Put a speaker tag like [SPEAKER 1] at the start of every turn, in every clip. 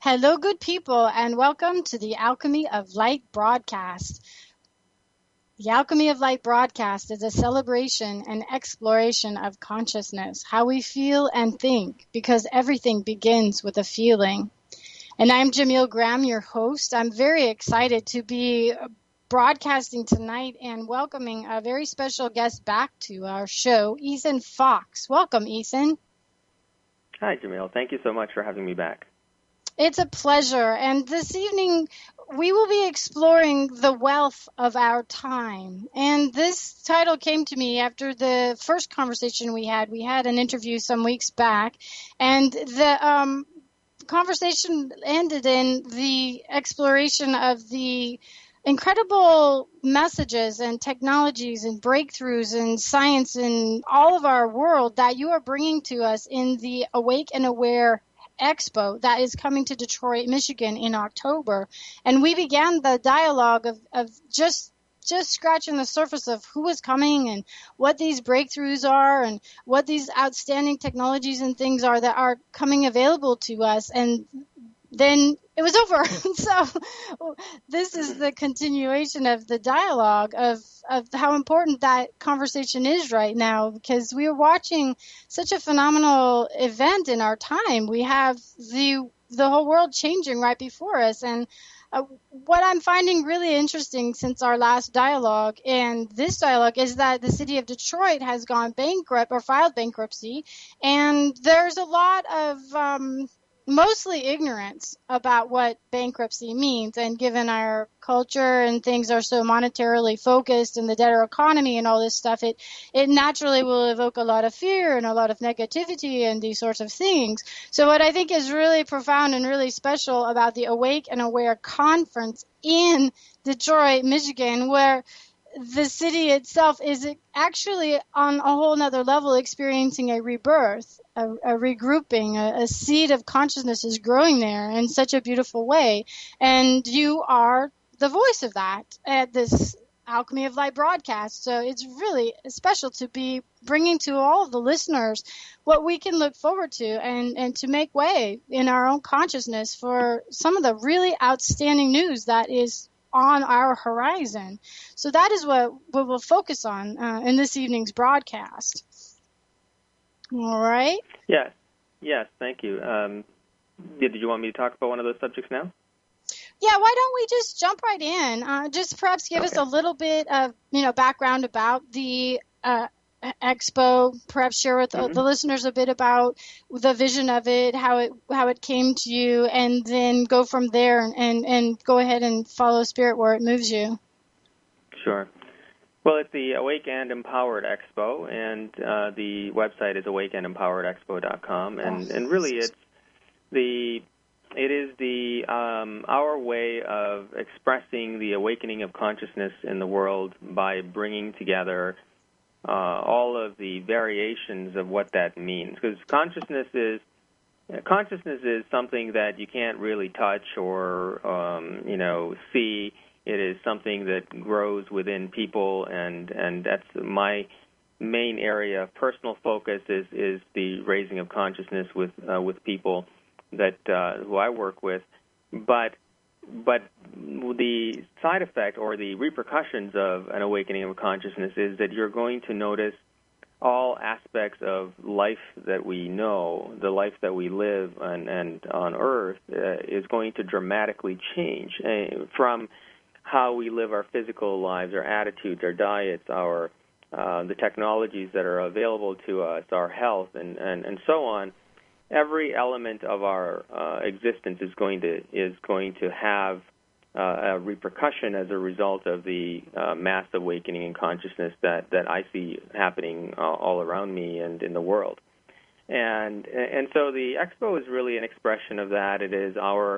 [SPEAKER 1] Hello, good people, and welcome to the Alchemy of Light broadcast. The Alchemy of Light broadcast is a celebration and exploration of consciousness, how we feel and think, because everything begins with a feeling. And I'm Jamil Graham, your host. I'm very excited to be broadcasting tonight and welcoming a very special guest back to our show, Ethan Fox. Welcome, Ethan.
[SPEAKER 2] Hi, Jamil. Thank you so much for having me back.
[SPEAKER 1] It's a pleasure. And this evening, we will be exploring the wealth of our time. And this title came to me after the first conversation we had. We had an interview some weeks back, and the conversation ended in the exploration of the incredible messages and technologies and breakthroughs in science in all of our world that you are bringing to us in the Awake and Aware Expo that is coming to Detroit, Michigan in October. And we began the dialogue of just scratching the surface of who is coming and what these breakthroughs are and what these outstanding technologies and things are that are coming available to us. And then it was over. So this is the continuation of the dialogue of how important that conversation is right now, because we are watching such a phenomenal event in our time. We have the whole world changing right before us. And what I'm finding really interesting since our last dialogue and this dialogue is that the city of Detroit has gone bankrupt or filed bankruptcy, and there's a lot of mostly ignorance about what bankruptcy means. And given our culture and things are so monetarily focused in the debtor economy and all this stuff, it naturally will evoke a lot of fear and a lot of negativity and these sorts of things. So what I think is really profound and really special about the Awake and Aware conference in Detroit, Michigan, where the city itself is actually on a whole nother level experiencing a rebirth, a regrouping, a seed of consciousness is growing there in such a beautiful way. And you are the voice of that at this Alchemy of Light broadcast. So it's really special to be bringing to all of the listeners what we can look forward to and to make way in our own consciousness for some of the really outstanding news that is on our horizon. So that is what we'll focus on in this evening's broadcast. All right?
[SPEAKER 2] Yes, thank you. Did you want me to talk about one of those subjects now?
[SPEAKER 1] Yeah, why don't we just jump right in? Just perhaps give us a little bit of background about the Expo. Perhaps share with the listeners a bit about the vision of it, how it came to you, and then go from there and go ahead and follow Spirit where it moves you.
[SPEAKER 2] Sure. Well, it's the Awake and Empowered Expo, and the website is awakeandempoweredexpo.com, and really it is our way of expressing the awakening of consciousness in the world by bringing together all of the variations of what that means. Because consciousness is something that you can't really touch or see. It is something that grows within people, and that's my main area of personal focus is the raising of consciousness with people that who I work with. But the side effect or the repercussions of an awakening of consciousness is that you're going to notice all aspects of life that we know, the life that we live and on Earth is going to dramatically change from how we live our physical lives, our attitudes, our diets, the technologies that are available to us, our health, and so on. Every element of our existence is going to have a repercussion as a result of the mass awakening in consciousness that I see happening all around me and in the world. And so the Expo is really an expression of that. It is our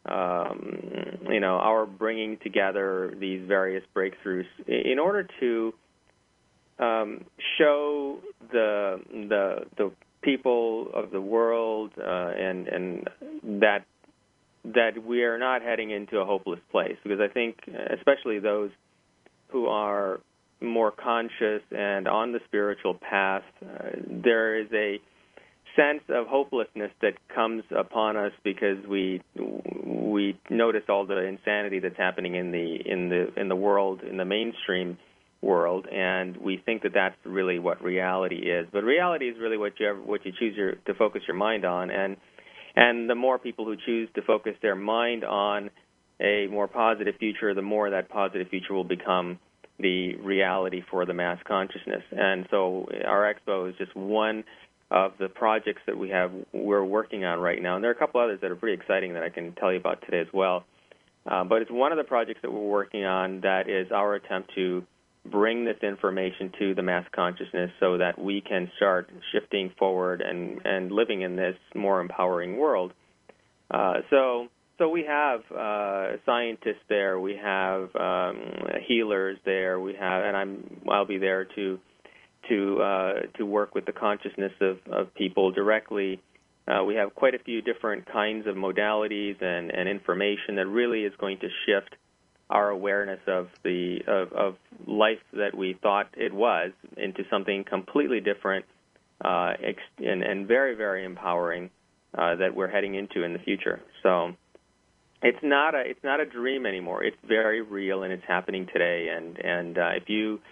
[SPEAKER 2] bringing together these various breakthroughs in order to show the people of the world and that we are not heading into a hopeless place. Because I think, especially those who are more conscious and on the spiritual path, there is a sense of hopelessness that comes upon us because we notice all the insanity that's happening in the world, in the mainstream world, and we think that that's really what reality is. But reality is really what you choose to focus your mind on, and the more people who choose to focus their mind on a more positive future, the more that positive future will become the reality for the mass consciousness. And so our expo is just one of the projects that we're working on right now. And there are a couple others that are pretty exciting that I can tell you about today as well. But it's one of the projects that we're working on that is our attempt to bring this information to the mass consciousness so that we can start shifting forward and living in this more empowering world. So we have scientists there, we have healers there, and I'll be there to work with the consciousness of people directly. We have quite a few different kinds of modalities and information that really is going to shift our awareness of life that we thought it was into something completely different and very, very empowering that we're heading into in the future. So it's not a dream anymore. It's very real and it's happening today. And if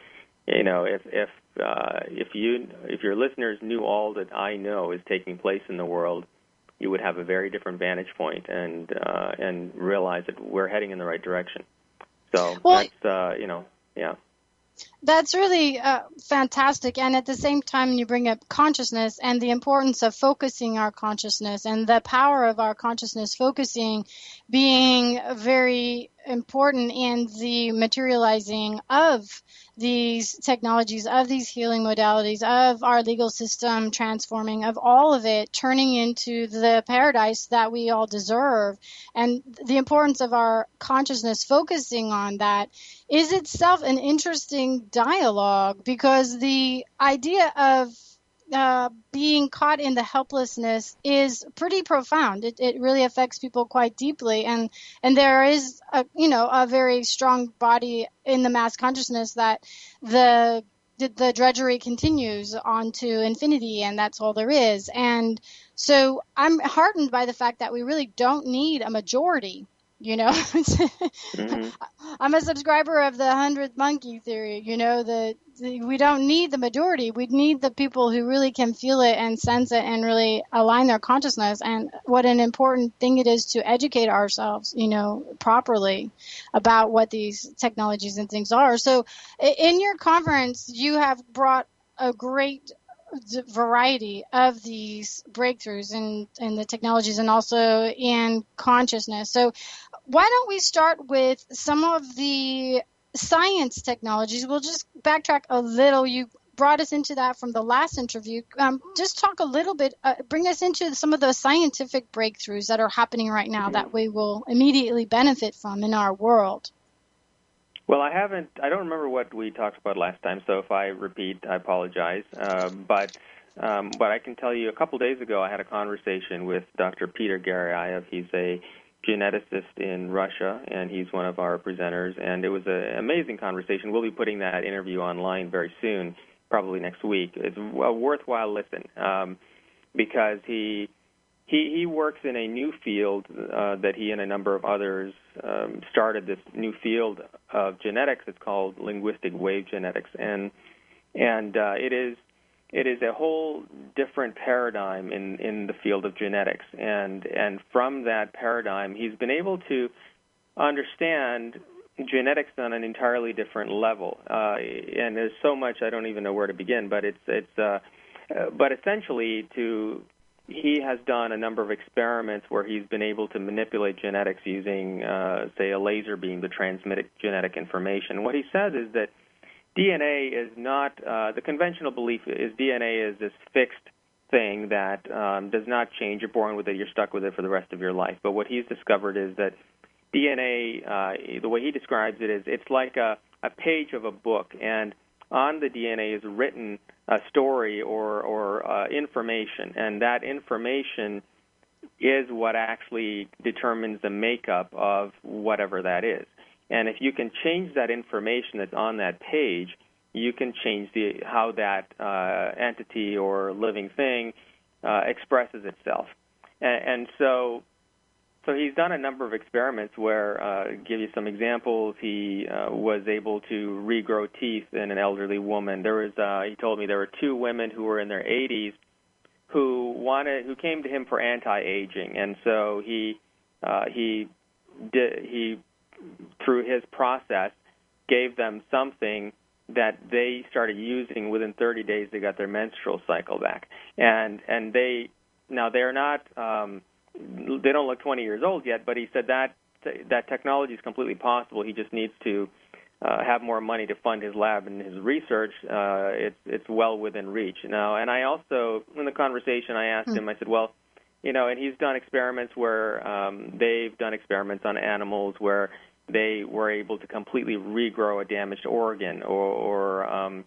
[SPEAKER 2] your listeners knew all that I know is taking place in the world, you would have a very different vantage point and realize that we're heading in the right direction. So that's yeah.
[SPEAKER 1] That's really fantastic. And at the same time, you bring up consciousness and the importance of focusing our consciousness and the power of our consciousness focusing being very important in the materializing of these technologies, of these healing modalities, of our legal system transforming, of all of it turning into the paradise that we all deserve. And the importance of our consciousness focusing on that is itself an interesting dialogue, because the idea of being caught in the helplessness is pretty profound. It really affects people quite deeply, and there is a very strong body in the mass consciousness that the drudgery continues on to infinity, and that's all there is. And so I'm heartened by the fact that we really don't need a majority.
[SPEAKER 2] Mm-hmm.
[SPEAKER 1] I'm a subscriber of the 100th monkey theory, that we don't need the majority. We need the people who really can feel it and sense it and really align their consciousness, and what an important thing it is to educate ourselves, properly about what these technologies and things are. So in your conference, you have brought a great variety of these breakthroughs in the technologies and also in consciousness. So why don't we start with some of the science technologies? We'll just backtrack a little. You brought us into that from the last interview. Just talk a little bit, bring us into some of the scientific breakthroughs that are happening right now that we will immediately benefit from in our world.
[SPEAKER 2] Well, I don't remember what we talked about last time, so if I repeat, I apologize. But I can tell you a couple days ago I had a conversation with Dr. Peter Garyaev. He's a geneticist in Russia, and he's one of our presenters, and it was an amazing conversation. We'll be putting that interview online very soon, probably next week. It's a worthwhile listen because he works in a new field that he and a number of others started, this new field of genetics. It's called linguistic wave genetics, and it is a whole different paradigm in the field of genetics. And from that paradigm, he's been able to understand genetics on an entirely different level. And there's so much I don't even know where to begin. But but essentially he has done a number of experiments where he's been able to manipulate genetics using, say, a laser beam to transmit genetic information. What he says is that DNA is not, the conventional belief is DNA is this fixed thing that does not change. You're born with it, you're stuck with it for the rest of your life. But what he's discovered is that DNA, the way he describes it is it's like a page of a book, and on the DNA is written a story or information, and that information is what actually determines the makeup of whatever that is. And if you can change that information that's on that page, you can change how that entity or living thing expresses itself. And so he's done a number of experiments where, give you some examples, he was able to regrow teeth in an elderly woman. He told me there were 2 women who were in their 80s who came to him for anti-aging, and so he through his process gave them something that they started using. Within 30 days they got their menstrual cycle back, and they're not they don't look 20 years old yet, but he said that technology is completely possible. He just needs to have more money to fund his lab and his research. It's well within reach now. And I also, in the conversation, I asked him, I said, well, and he's done experiments where they've done experiments on animals where they were able to completely regrow a damaged organ or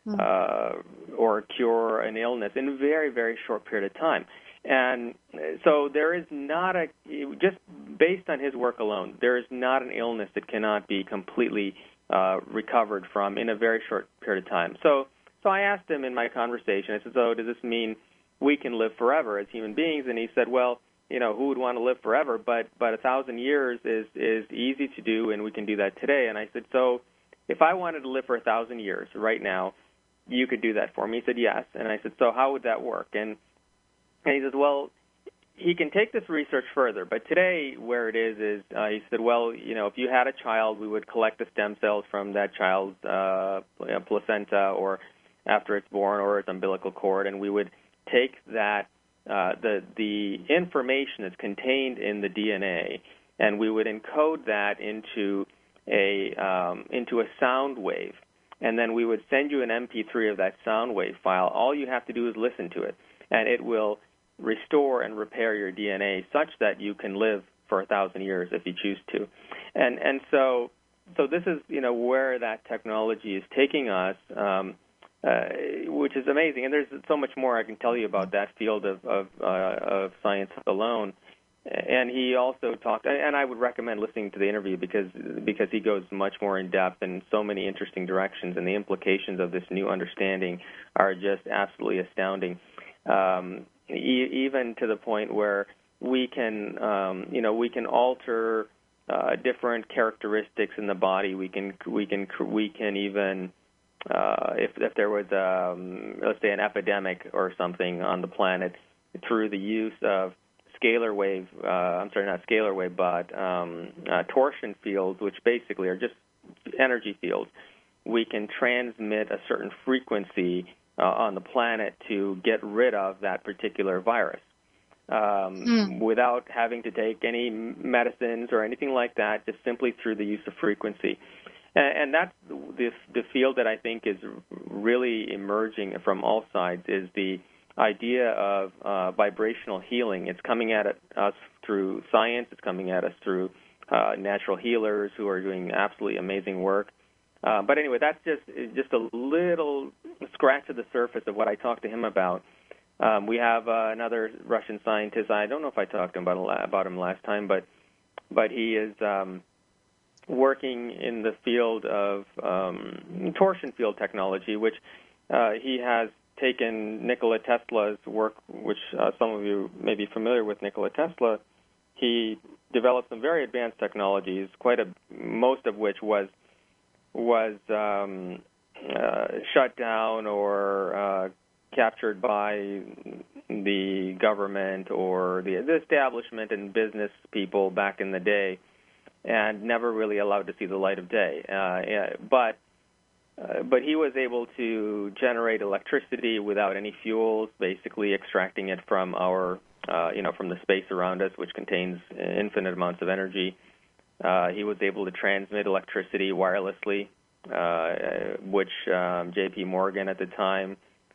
[SPEAKER 2] cure an illness in a very, very short period of time. And so there is not just based on his work alone, there is not an illness that cannot be completely recovered from in a very short period of time. So I asked him in my conversation, I said, so does this mean we can live forever as human beings? And he said, well, who would want to live forever? But 1,000 years is easy to do, and we can do that today. And I said, so if I wanted to live for 1,000 years right now, you could do that for me? He said, yes. And I said, so how would that work? And he says, well, he can take this research further, but today where it is he said, well, if you had a child, we would collect the stem cells from that child's placenta or after it's born or its umbilical cord, and we would take that, the information that's contained in the DNA, and we would encode that into a sound wave, and then we would send you an MP3 of that sound wave file. All you have to do is listen to it, and it will restore and repair your DNA such that you can live for 1,000 years if you choose to. And so this is where that technology is taking us, which is amazing. And there's so much more I can tell you about that field of science alone. And he also talked, and I would recommend listening to the interview because he goes much more in depth in so many interesting directions, and the implications of this new understanding are just absolutely astounding. Even to the point where we can alter different characteristics in the body. We can even if there was let's say an epidemic or something on the planet, through the use of scalar wave, torsion fields, which basically are just energy fields, we can transmit a certain frequency on the planet to get rid of that particular virus without having to take any medicines or anything like that, just simply through the use of frequency. And that's the field that I think is really emerging from all sides, is the idea of vibrational healing. It's coming at us through science. It's coming at us through natural healers who are doing absolutely amazing work. But anyway, that's just a little scratch of the surface of what I talked to him about. We have another Russian scientist. I don't know if I talked to him about him last time, but he is working in the field of torsion field technology, which he has taken Nikola Tesla's work, which some of you may be familiar with Nikola Tesla. He developed some very advanced technologies, most of which was shut down or captured by the government or the establishment and business people back in the day, and never really allowed to see the light of day. But he was able to generate electricity without any fuels, basically extracting it from from the space around us, which contains infinite amounts of energy. He was able to transmit electricity wirelessly, which J.P. Morgan at the time,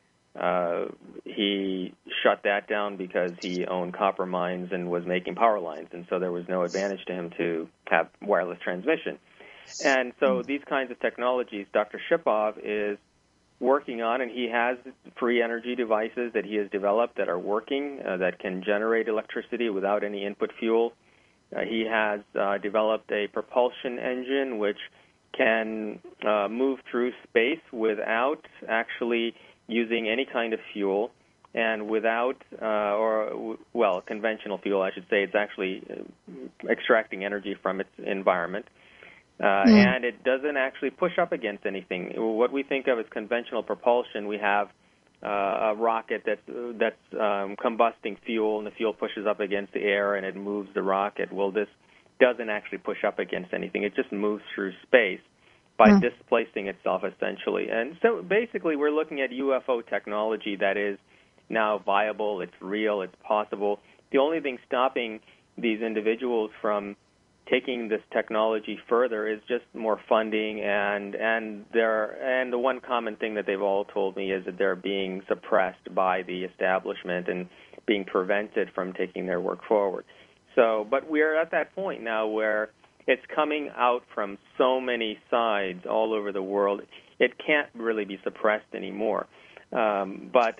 [SPEAKER 2] he shut that down because he owned copper mines and was making power lines, and so there was no advantage to him to have wireless transmission. And so these kinds of technologies Dr. Shipov is working on, and he has free energy devices that he has developed that are working, that can generate electricity without any input fuel. He has developed a propulsion engine which can move through space without actually using any kind of fuel. and without, conventional fuel, I should say, it's actually extracting energy from its environment. And it doesn't actually push up against anything. What we think of as conventional propulsion, we have a rocket that's combusting fuel, and the fuel pushes up against the air and it moves the rocket. Well, this doesn't actually push up against anything. It just moves through space by displacing itself, essentially. And so basically we're looking at UFO technology that is now viable, it's real, it's possible. The only thing stopping these individuals from taking this technology further is just more funding, and the one common thing that they've all told me is that they're being suppressed by the establishment and being prevented from taking their work forward. So, but we're at that point now where it's coming out from so many sides all over the world, it can't really be suppressed anymore. But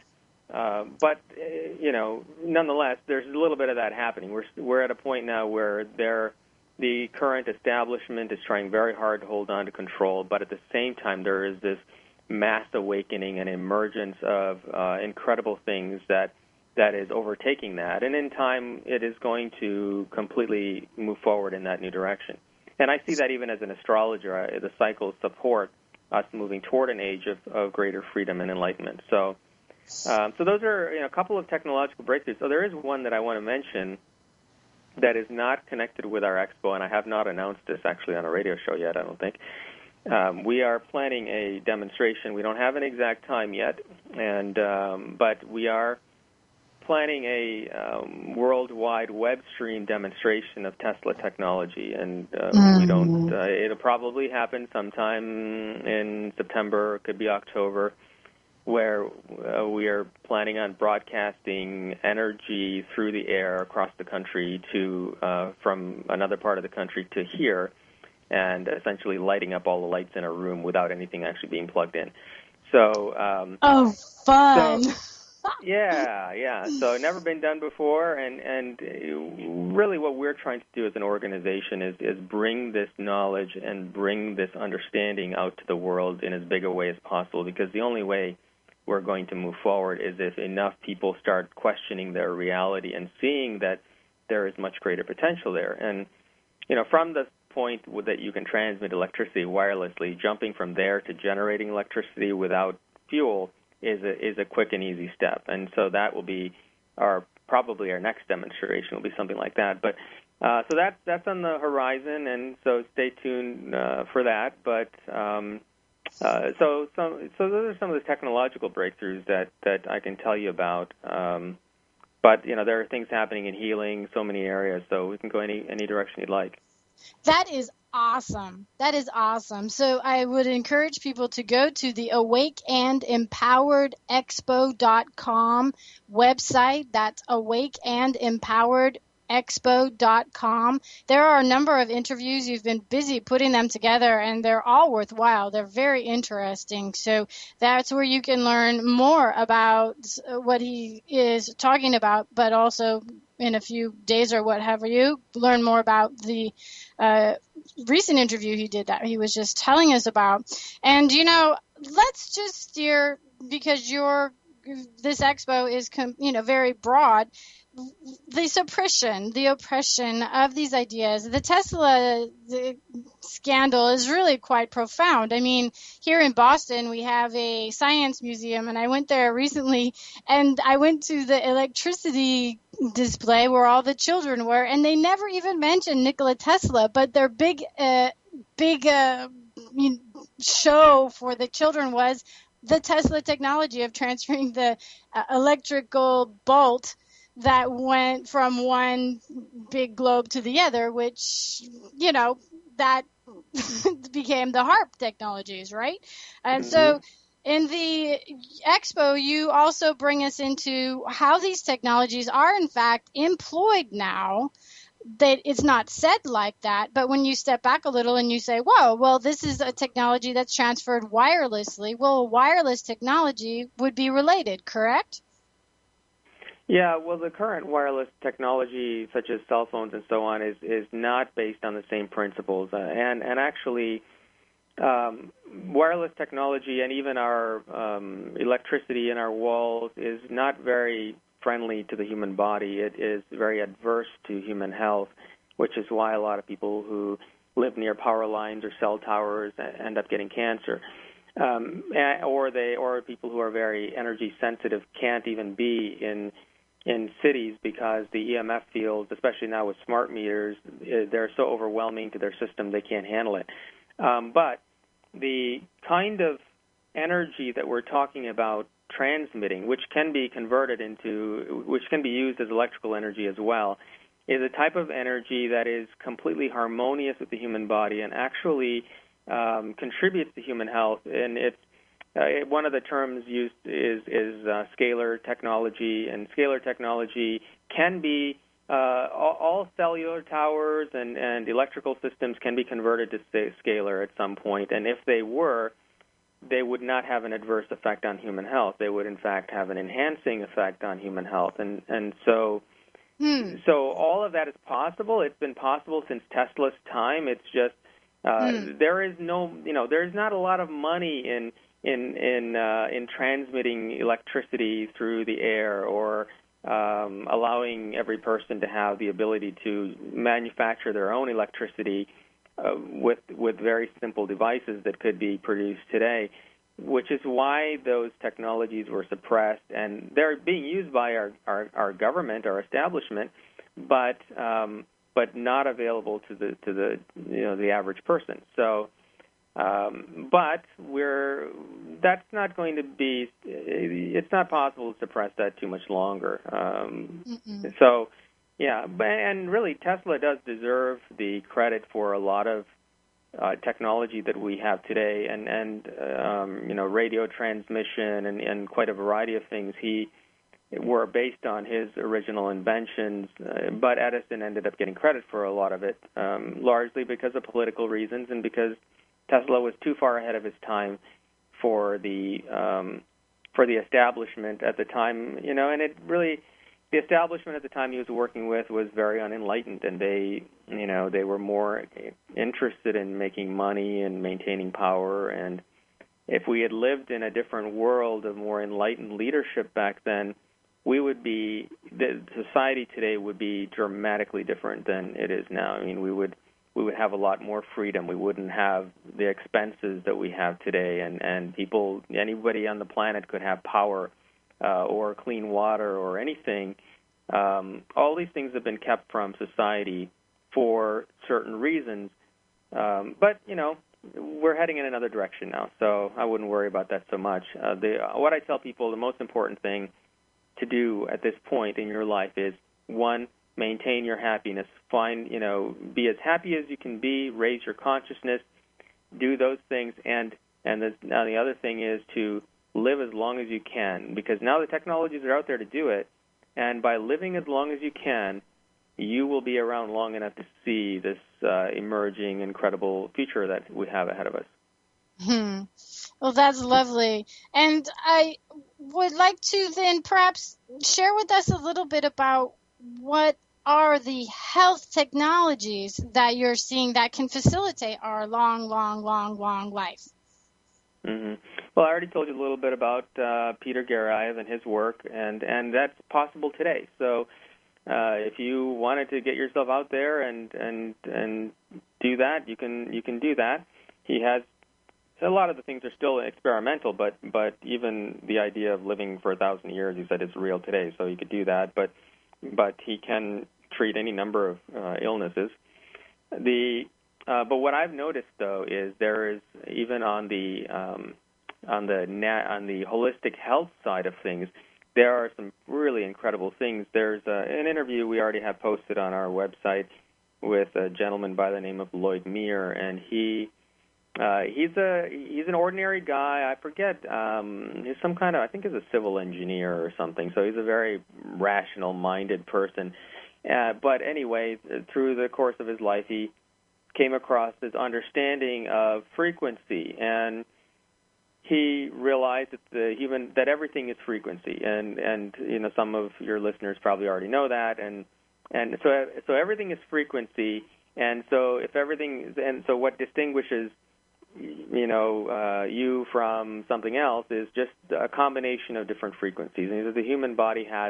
[SPEAKER 2] nonetheless, there's a little bit of that happening. We're at a point now where the current establishment is trying very hard to hold on to control, but at the same time there is this mass awakening and emergence of incredible things that is overtaking that. And in time, it is going to completely move forward in that new direction. And I see that even as an astrologer, the cycles support us moving toward an age of greater freedom and enlightenment. So those are a couple of technological breakthroughs. So there is one that I want to mention that is not connected with our expo, and I have not announced this actually on a radio show yet, I don't think. We are planning a demonstration. We don't have an exact time yet, but we are planning a worldwide web stream demonstration of Tesla technology, and we don't. It'll probably happen sometime in September, it could be October, where we are planning on broadcasting energy through the air across the country to from another part of the country to here, and essentially lighting up all the lights in a room without anything actually being plugged in. So
[SPEAKER 1] fun.
[SPEAKER 2] Yeah. So never been done before, and really what we're trying to do as an organization is bring this knowledge and bring this understanding out to the world in as big a way as possible, because the only way we're going to move forward is if enough people start questioning their reality and seeing that there is much greater potential there. And, from the point that you can transmit electricity wirelessly, jumping from there to generating electricity without fuel is a quick and easy step. And so that will be probably our next demonstration will be something like that. But so that's on the horizon, and so stay tuned for that. But so those are some of the technological breakthroughs that I can tell you about. But there are things happening in healing, so many areas, so we can go any direction you'd like.
[SPEAKER 1] That is awesome. So I would encourage people to go to the awakeandempoweredexpo.com website. That's awakeandempoweredexpo.com. There are a number of interviews. You've been busy putting them together, and they're all worthwhile. They're very interesting. So that's where you can learn more about what he is talking about, but also in a few days or what have you, learn more about the recent interview he did that he was just telling us about. And, let's just steer, because this expo is, very broad, the oppression of these ideas. The Tesla scandal is really quite profound. I mean, here in Boston, we have a science museum, and I went there recently, and I went to the electricity display where all the children were, and they never even mentioned Nikola Tesla, but their big show for the children was the Tesla technology of transferring the electrical bolt that went from one big globe to the other, which, that became the HARP technologies, right? And so in the expo, you also bring us into how these technologies are, in fact, employed now. That it's not said like that, but when you step back a little and you say, whoa, well, this is a technology that's transferred wirelessly. Well, wireless technology would be related, correct?
[SPEAKER 2] Yeah, well, the current wireless technology, such as cell phones and so on, is not based on the same principles. And actually, wireless technology and even our electricity in our walls is not very friendly to the human body. It is very adverse to human health, which is why a lot of people who live near power lines or cell towers end up getting cancer. Or people who are very energy sensitive can't even be in cities because the EMF fields, especially now with smart meters, they're so overwhelming to their system they can't handle it. But the kind of energy that we're talking about transmitting, which can be used as electrical energy as well, is a type of energy that is completely harmonious with the human body and actually contributes to human health. And it's one of the terms used is scalar technology, and scalar technology can be all cellular towers and electrical systems can be converted to scalar at some point, and if they were, they would not have an adverse effect on human health. They would, in fact, have an enhancing effect on human health, and so all of that is possible. It's been possible since Tesla's time. It's just there is not a lot of money in transmitting electricity through the air or allowing every person to have the ability to manufacture their own electricity with very simple devices that could be produced today, which is why those technologies were suppressed, and they're being used by our government, our establishment, but not available to the average person. So, but that's not going to be. It's not possible to suppress that too much longer. So, yeah, and really, Tesla does deserve the credit for a lot of technology that we have today, and radio transmission and quite a variety of things. He were based on his original inventions, but Edison ended up getting credit for a lot of it, largely because of political reasons and because Tesla was too far ahead of his time for the establishment at the time, and it really, the establishment at the time he was working with was very unenlightened, and they were more interested in making money and maintaining power. And if we had lived in a different world of more enlightened leadership back then, the society today would be dramatically different than it is now. I mean, we would have a lot more freedom. We wouldn't have the expenses that we have today, and anybody on the planet could have power or clean water or anything. All these things have been kept from society for certain reasons, but we're heading in another direction now, so I wouldn't worry about that so much. What I tell people, the most important thing to do at this point in your life is, one, maintain your happiness. Be as happy as you can be, raise your consciousness, do those things, and now the other thing is to live as long as you can, because now the technologies are out there to do it, and by living as long as you can, you will be around long enough to see this emerging, incredible future that we have ahead of us.
[SPEAKER 1] Well, that's lovely. And I would like to then perhaps share with us a little bit about what are the health technologies that you're seeing that can facilitate our long life.
[SPEAKER 2] Mm-hmm. Well, I already told you a little bit about Peter Garayev and his work, and that's possible today. So if you wanted to get yourself out there and do that, you can do that. He has a lot of the things are still experimental, but even the idea of living for 1,000 years, he said, is real today. So he could do that, but he can treat any number of illnesses. But what I've noticed, though, is there is, even on the holistic health side of things, there are some really incredible things. There's an interview we already have posted on our website with a gentleman by the name of Lloyd Meir, and he's an ordinary guy. I forget. He's some kind of, I think he's a civil engineer or something. So he's a very rational-minded person. But anyway, through the course of his life, he came across this understanding of frequency, and he realized that everything is frequency, and some of your listeners probably already know that, and so everything is frequency, and so what distinguishes you from something else is just a combination of different frequencies. And the human body has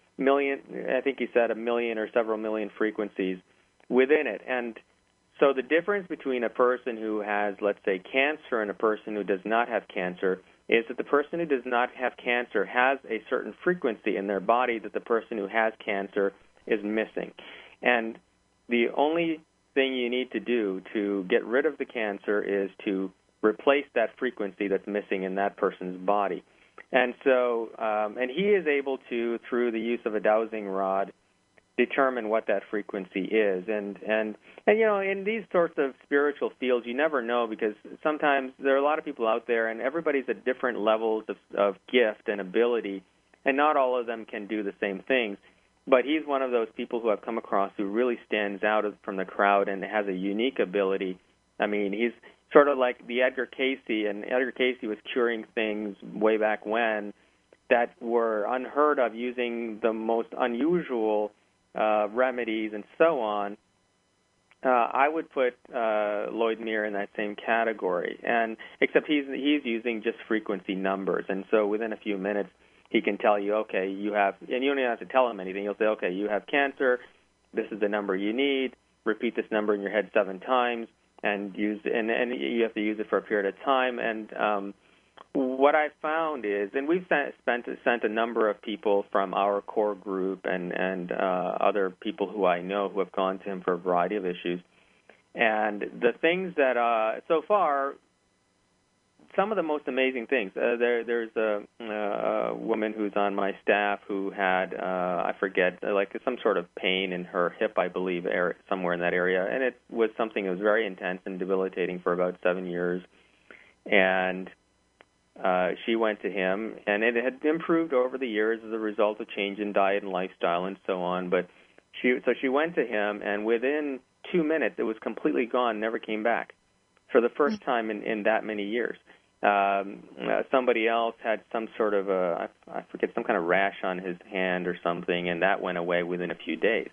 [SPEAKER 2] I think he said 1 million or several million frequencies within it. And so the difference between a person who has, let's say, cancer and a person who does not have cancer is that the person who does not have cancer has a certain frequency in their body that the person who has cancer is missing. And the only thing you need to do to get rid of the cancer is to replace that frequency that's missing in that person's body. And so, and he is able to, through the use of a dowsing rod, determine what that frequency is. And in these sorts of spiritual fields, you never know, because sometimes there are a lot of people out there, and everybody's at different levels of gift and ability, and not all of them can do the same things. But he's one of those people who I've come across who really stands out from the crowd and has a unique ability. I mean, he's sort of like the Edgar Cayce, and Edgar Cayce was curing things way back when that were unheard of, using the most unusual remedies and so on. I would put Lloyd Meir in that same category, and except he's using just frequency numbers, and so within a few minutes he can tell you, okay, you have, and you don't even have to tell him anything. He'll say, okay, you have cancer. This is the number you need. Repeat this number in your head 7 times, and you have to use it for a period of time. And what I found is, and we've sent a number of people from our core group and other people who I know who have gone to him for a variety of issues. And the things that so far, some of the most amazing things. There's a woman who's on my staff who had, I forget, like some sort of pain in her hip, I believe, somewhere in that area. And it was something that was very intense and debilitating for about 7 years. And she went to him, and it had improved over the years as a result of change in diet and lifestyle and so on. But she went to him, and within 2 minutes, it was completely gone, never came back for the first time in that many years. Somebody else had some sort of I forget, some kind of rash on his hand or something, and that went away within a few days.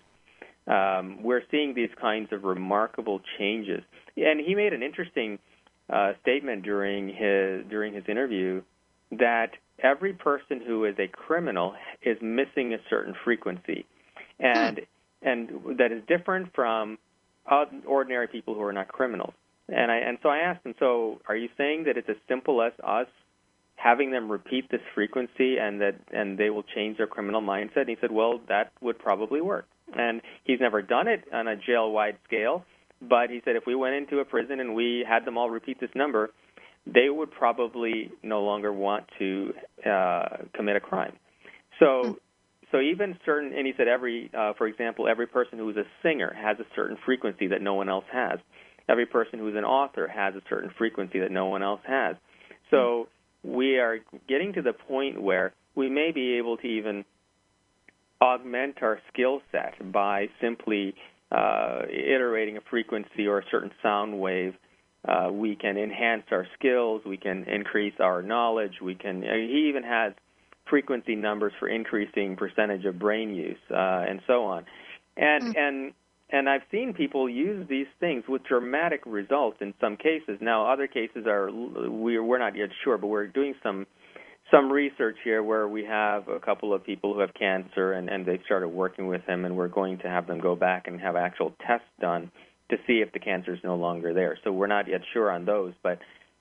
[SPEAKER 2] We're seeing these kinds of remarkable changes. And he made an interesting statement during his interview that every person who is a criminal is missing a certain frequency, and that is different from ordinary people who are not criminals. And so I asked him, so are you saying that it's as simple as us having them repeat this frequency and they will change their criminal mindset? And he said, well, that would probably work. And he's never done it on a jail-wide scale, but he said if we went into a prison and we had them all repeat this number, they would probably no longer want to commit a crime. So even certain, and he said for example, every person who is a singer has a certain frequency that no one else has. Every person who's an author has a certain frequency that no one else has. So we are getting to the point where we may be able to even augment our skill set by simply iterating a frequency or a certain sound wave. We can enhance our skills. We can increase our knowledge. He even has frequency numbers for increasing percentage of brain use and so on. And I've seen people use these things with dramatic results in some cases. Now, other cases we're not yet sure, but we're doing some research here where we have a couple of people who have cancer, and they've started working with him, and we're going to have them go back and have actual tests done to see if the cancer is no longer there. So we're not yet sure on those, but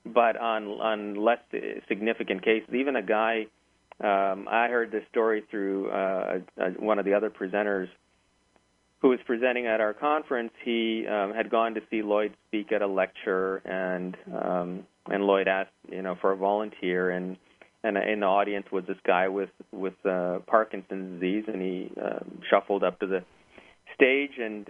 [SPEAKER 2] on less significant cases, even a guy, I heard this story through one of the other presenters who was presenting at our conference. He had gone to see Lloyd speak at a lecture, and Lloyd asked, for a volunteer, and in the audience was this guy with Parkinson's disease, and he shuffled up to the stage, and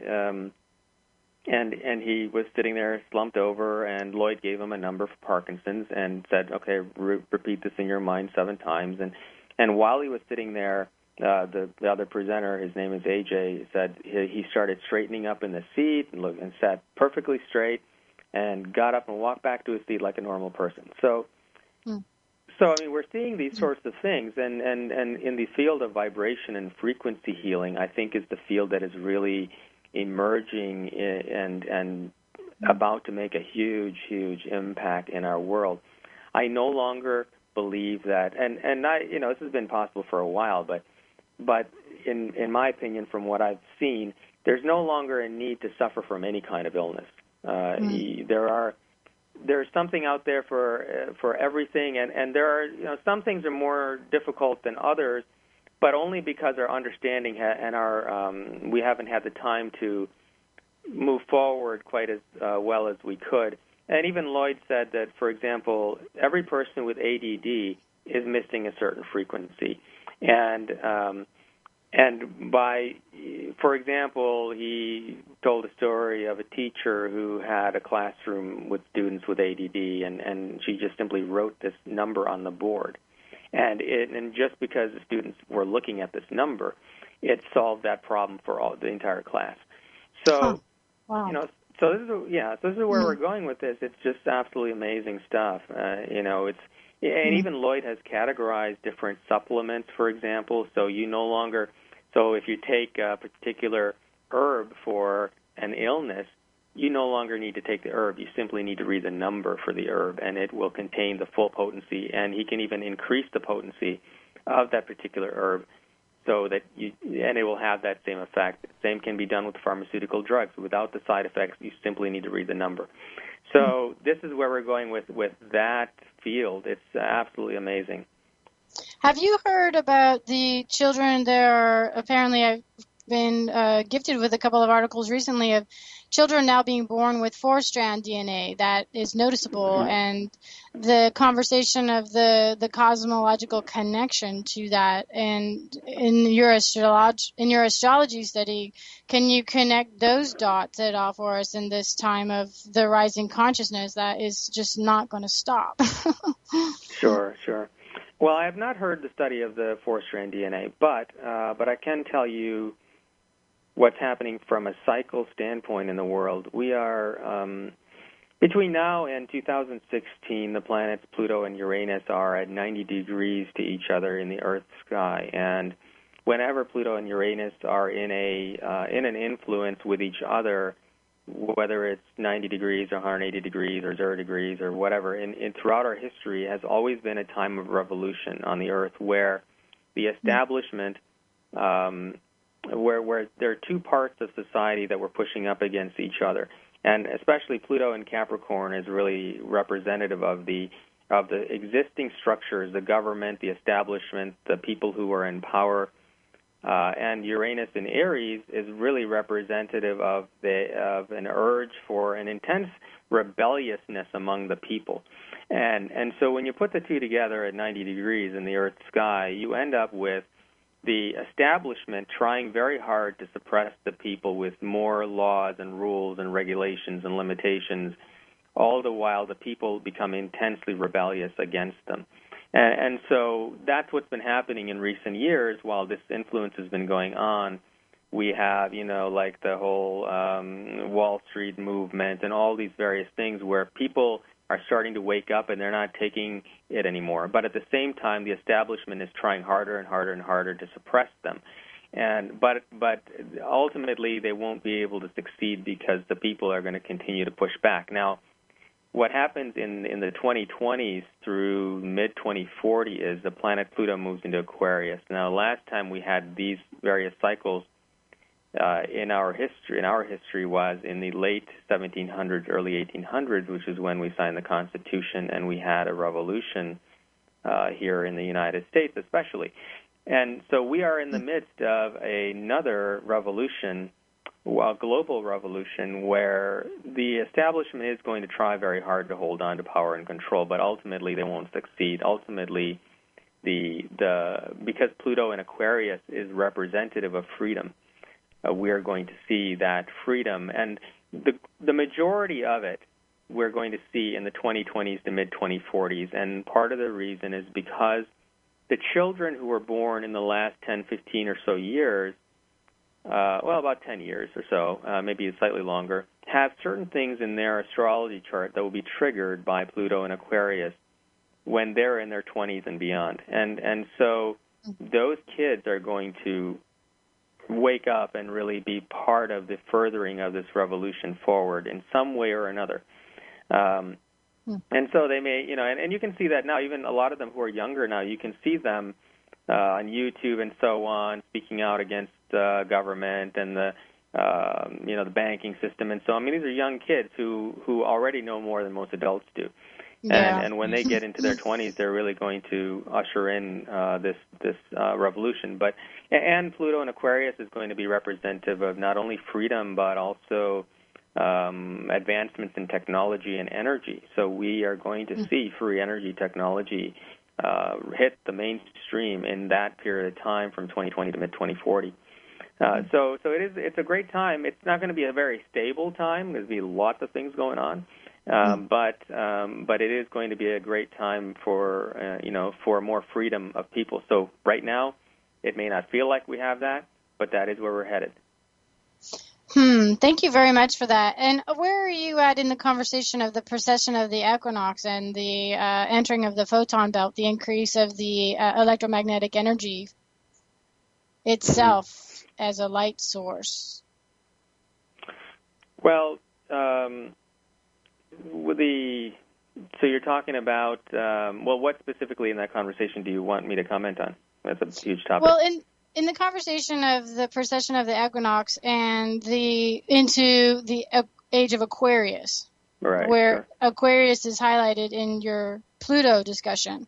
[SPEAKER 2] he was sitting there slumped over, and Lloyd gave him a number for Parkinson's and said, okay, repeat this in your mind 7 times, and while he was sitting there, the other presenter, his name is AJ, said he started straightening up in the seat and sat perfectly straight and got up and walked back to his seat like a normal person. So I mean, we're seeing these sorts of things, and in the field of vibration and frequency healing, I think is the field that is really emerging and about to make a huge, huge impact in our world. I no longer believe that, and this has been possible for a while, but in my opinion, from what I've seen, there's no longer a need to suffer from any kind of illness. There's something out there for everything, and there are some things are more difficult than others, but only because our understanding we haven't had the time to move forward quite as well as we could. And even Lloyd said that, for example, every person with ADD is missing a certain frequency, and for example, he told a story of a teacher who had a classroom with students with ADD, and she just simply wrote this number on the board. And just because the students were looking at this number, it solved that problem for the entire class. So,
[SPEAKER 1] wow.
[SPEAKER 2] So this is where we're going with this. It's just absolutely amazing stuff. And even Lloyd has categorized different supplements, for example. So if you take a particular herb for an illness, you no longer need to take the herb. You simply need to read the number for the herb, and it will contain the full potency. And he can even increase the potency of that particular herb, so that and it will have that same effect. Same can be done with pharmaceutical drugs. Without the side effects, you simply need to read the number. So this is where we're going with that field. It's absolutely amazing.
[SPEAKER 1] Have you heard about the children? Apparently I've been gifted with a couple of articles recently of children now being born with 4-strand DNA that is noticeable, and the conversation of the cosmological connection to that. And in your astrology study, can you connect those dots at all for us in this time of the rising consciousness that is just not going to stop?
[SPEAKER 2] Sure. Well, I have not heard the study of the 4-strand DNA, but I can tell you what's happening from a cycle standpoint in the world. We are, between now and 2016, the planets Pluto and Uranus are at 90 degrees to each other in the Earth's sky. And whenever Pluto and Uranus are in an influence with each other, whether it's 90 degrees or 180 degrees or 0 degrees or whatever, throughout our history has always been a time of revolution on the Earth where the establishment, where there are two parts of society that were pushing up against each other. And especially Pluto in Capricorn is really representative of the existing structures, the government, the establishment, the people who are in power. And Uranus in Aries is really representative of an urge for an intense rebelliousness among the people. And so when you put the two together at 90 degrees in the Earth's sky, you end up with the establishment trying very hard to suppress the people with more laws and rules and regulations and limitations, all the while the people become intensely rebellious against them. And so that's what's been happening in recent years while this influence has been going on. We have, like the whole Wall Street movement and all these various things where people are starting to wake up and they're not taking it anymore. But at the same time, the establishment is trying harder and harder and harder to suppress them. But ultimately, they won't be able to succeed because the people are going to continue to push back. Now, what happens in the 2020s through mid-2040 is the planet Pluto moves into Aquarius. Now, last time we had these various cycles in our history was in the late 1700s, early 1800s, which is when we signed the Constitution and we had a revolution here in the United States especially. And so we are in the midst of another revolution, a global revolution, where the establishment is going to try very hard to hold on to power and control, but ultimately they won't succeed. Ultimately, because Pluto in Aquarius is representative of freedom, we are going to see that freedom, and the majority of it we're going to see in the 2020s to mid-2040s, and part of the reason is because the children who were born in the last 10, 15 or so years, about 10 years or so, maybe slightly longer, have certain things in their astrology chart that will be triggered by Pluto in Aquarius when they're in their 20s and beyond. And so those kids are going to wake up and really be part of the furthering of this revolution forward in some way or another. And so they may, and you can see that now, even a lot of them who are younger now, you can see them on YouTube and so on, speaking out against government and the banking system and so on. I mean, these are young kids who already know more than most adults do.
[SPEAKER 1] Yeah.
[SPEAKER 2] And when they get into their 20s, they're really going to usher in this revolution. And Pluto in Aquarius is going to be representative of not only freedom but also advancements in technology and energy. So we are going to see free energy technology hit the mainstream in that period of time from 2020 to mid-2040. So it's a great time. It's not going to be a very stable time. There's going to be lots of things going on. But it is going to be a great time for more freedom of people. So right now, it may not feel like we have that, but that is where we're headed.
[SPEAKER 1] Thank you very much for that. And where are you at in the conversation of the precession of the equinox and the entering of the photon belt, the increase of the electromagnetic energy itself as a light source?
[SPEAKER 2] Well, so you're talking about, what specifically in that conversation do you want me to comment on? That's a huge topic.
[SPEAKER 1] Well, in the conversation of the precession of the equinox and into the age of Aquarius,
[SPEAKER 2] right,
[SPEAKER 1] where
[SPEAKER 2] sure.
[SPEAKER 1] Aquarius is highlighted in your Pluto discussion,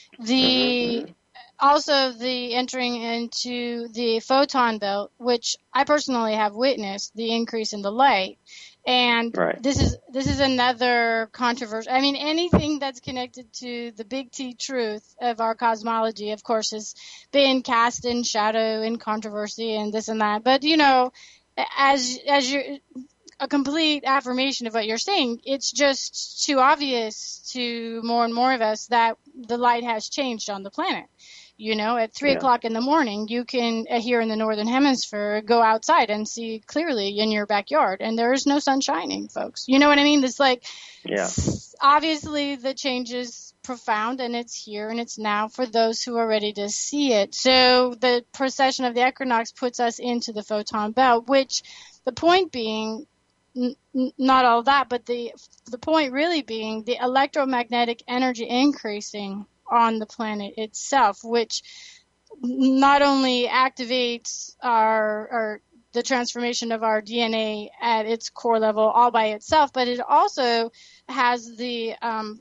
[SPEAKER 1] also the entering into the photon belt, which I personally have witnessed the increase in the light. And this is another controversy. I mean, anything that's connected to the big T truth of our cosmology, of course, has been cast in shadow and controversy and this and that. But, as you're a complete affirmation of what you're saying, it's just too obvious to more and more of us that the light has changed on the planet. At 3 o'clock in the morning, you can, here in the Northern Hemisphere, go outside and see clearly in your backyard, and there is no sun shining, folks. You know what I mean? It's like, obviously the change is profound, and it's here, and it's now for those who are ready to see it. So the precession of the equinox puts us into the photon belt, which the point being, not all that, but the point really being the electromagnetic energy increasing on the planet itself, which not only activates the transformation of our DNA at its core level all by itself, but it also has the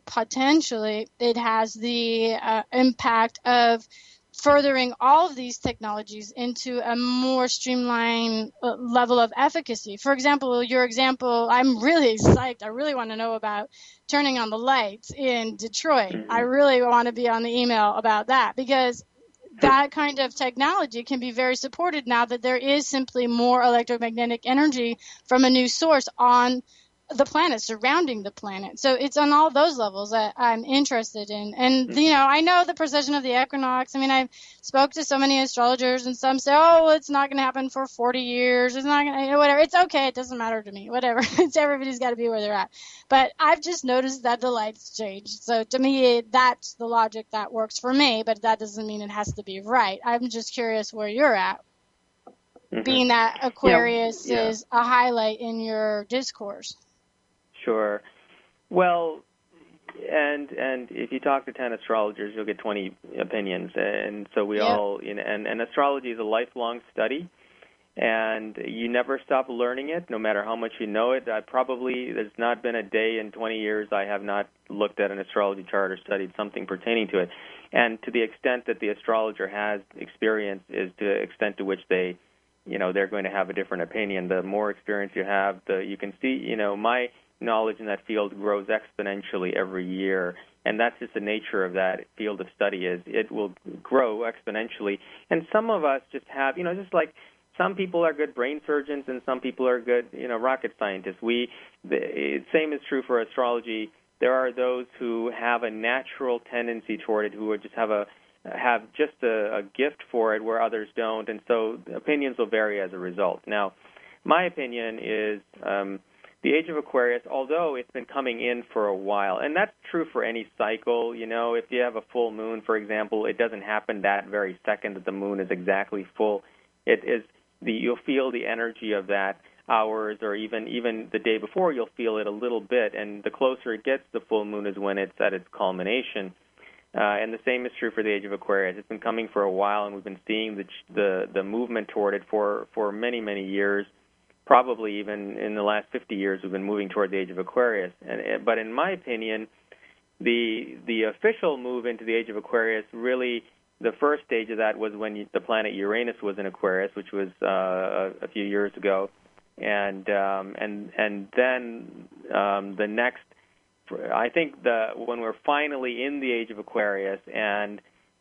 [SPEAKER 1] impact of furthering all of these technologies into a more streamlined level of efficacy. For example, your example, I'm really psyched. I really want to know about turning on the lights in Detroit. I really want to be on the email about that, because that kind of technology can be very supported now that there is simply more electromagnetic energy from a new source on the planet, surrounding the planet. So it's on all those levels that I'm interested in. And, I know the precession of the equinox. I mean, I've spoke to so many astrologers, and some say, it's not going to happen for 40 years. It's not going to, whatever. It's okay. It doesn't matter to me. Whatever. Everybody's got to be where they're at. But I've just noticed that the lights change. So to me, that's the logic that works for me, but that doesn't mean it has to be right. I'm just curious where you're at, being that Aquarius is a highlight in your discourse.
[SPEAKER 2] Sure. Well, and if you talk to 10 astrologers, you'll get 20 opinions. And so we all, and astrology is a lifelong study, and you never stop learning it, no matter how much you know it. There's not been a day in 20 years I have not looked at an astrology chart or studied something pertaining to it. And to the extent that the astrologer has experience is to the extent to which they're going to have a different opinion. The more experience you have, you can see, my knowledge in that field grows exponentially every year, and that's just the nature of that field of study. Is it will grow exponentially. And some of us just have, just like some people are good brain surgeons and some people are good, rocket scientists. Same is true for astrology. There are those who have a natural tendency toward it, who just have just a gift for it where others don't, and so opinions will vary as a result. Now, my opinion is the age of Aquarius, although it's been coming in for a while, and that's true for any cycle. If you have a full moon, for example, it doesn't happen that very second that the moon is exactly full. It is you'll feel the energy of that hours, or even the day before, you'll feel it a little bit. And the closer it gets, the full moon is when it's at its culmination. And the same is true for the age of Aquarius. It's been coming for a while, and we've been seeing the movement toward it for many, many years. Probably even in the last 50 years, we've been moving toward the age of Aquarius. But in my opinion, the official move into the age of Aquarius, really, the first stage of that was when the planet Uranus was in Aquarius, which was a few years ago, and then the next. I think when we're finally in the age of Aquarius and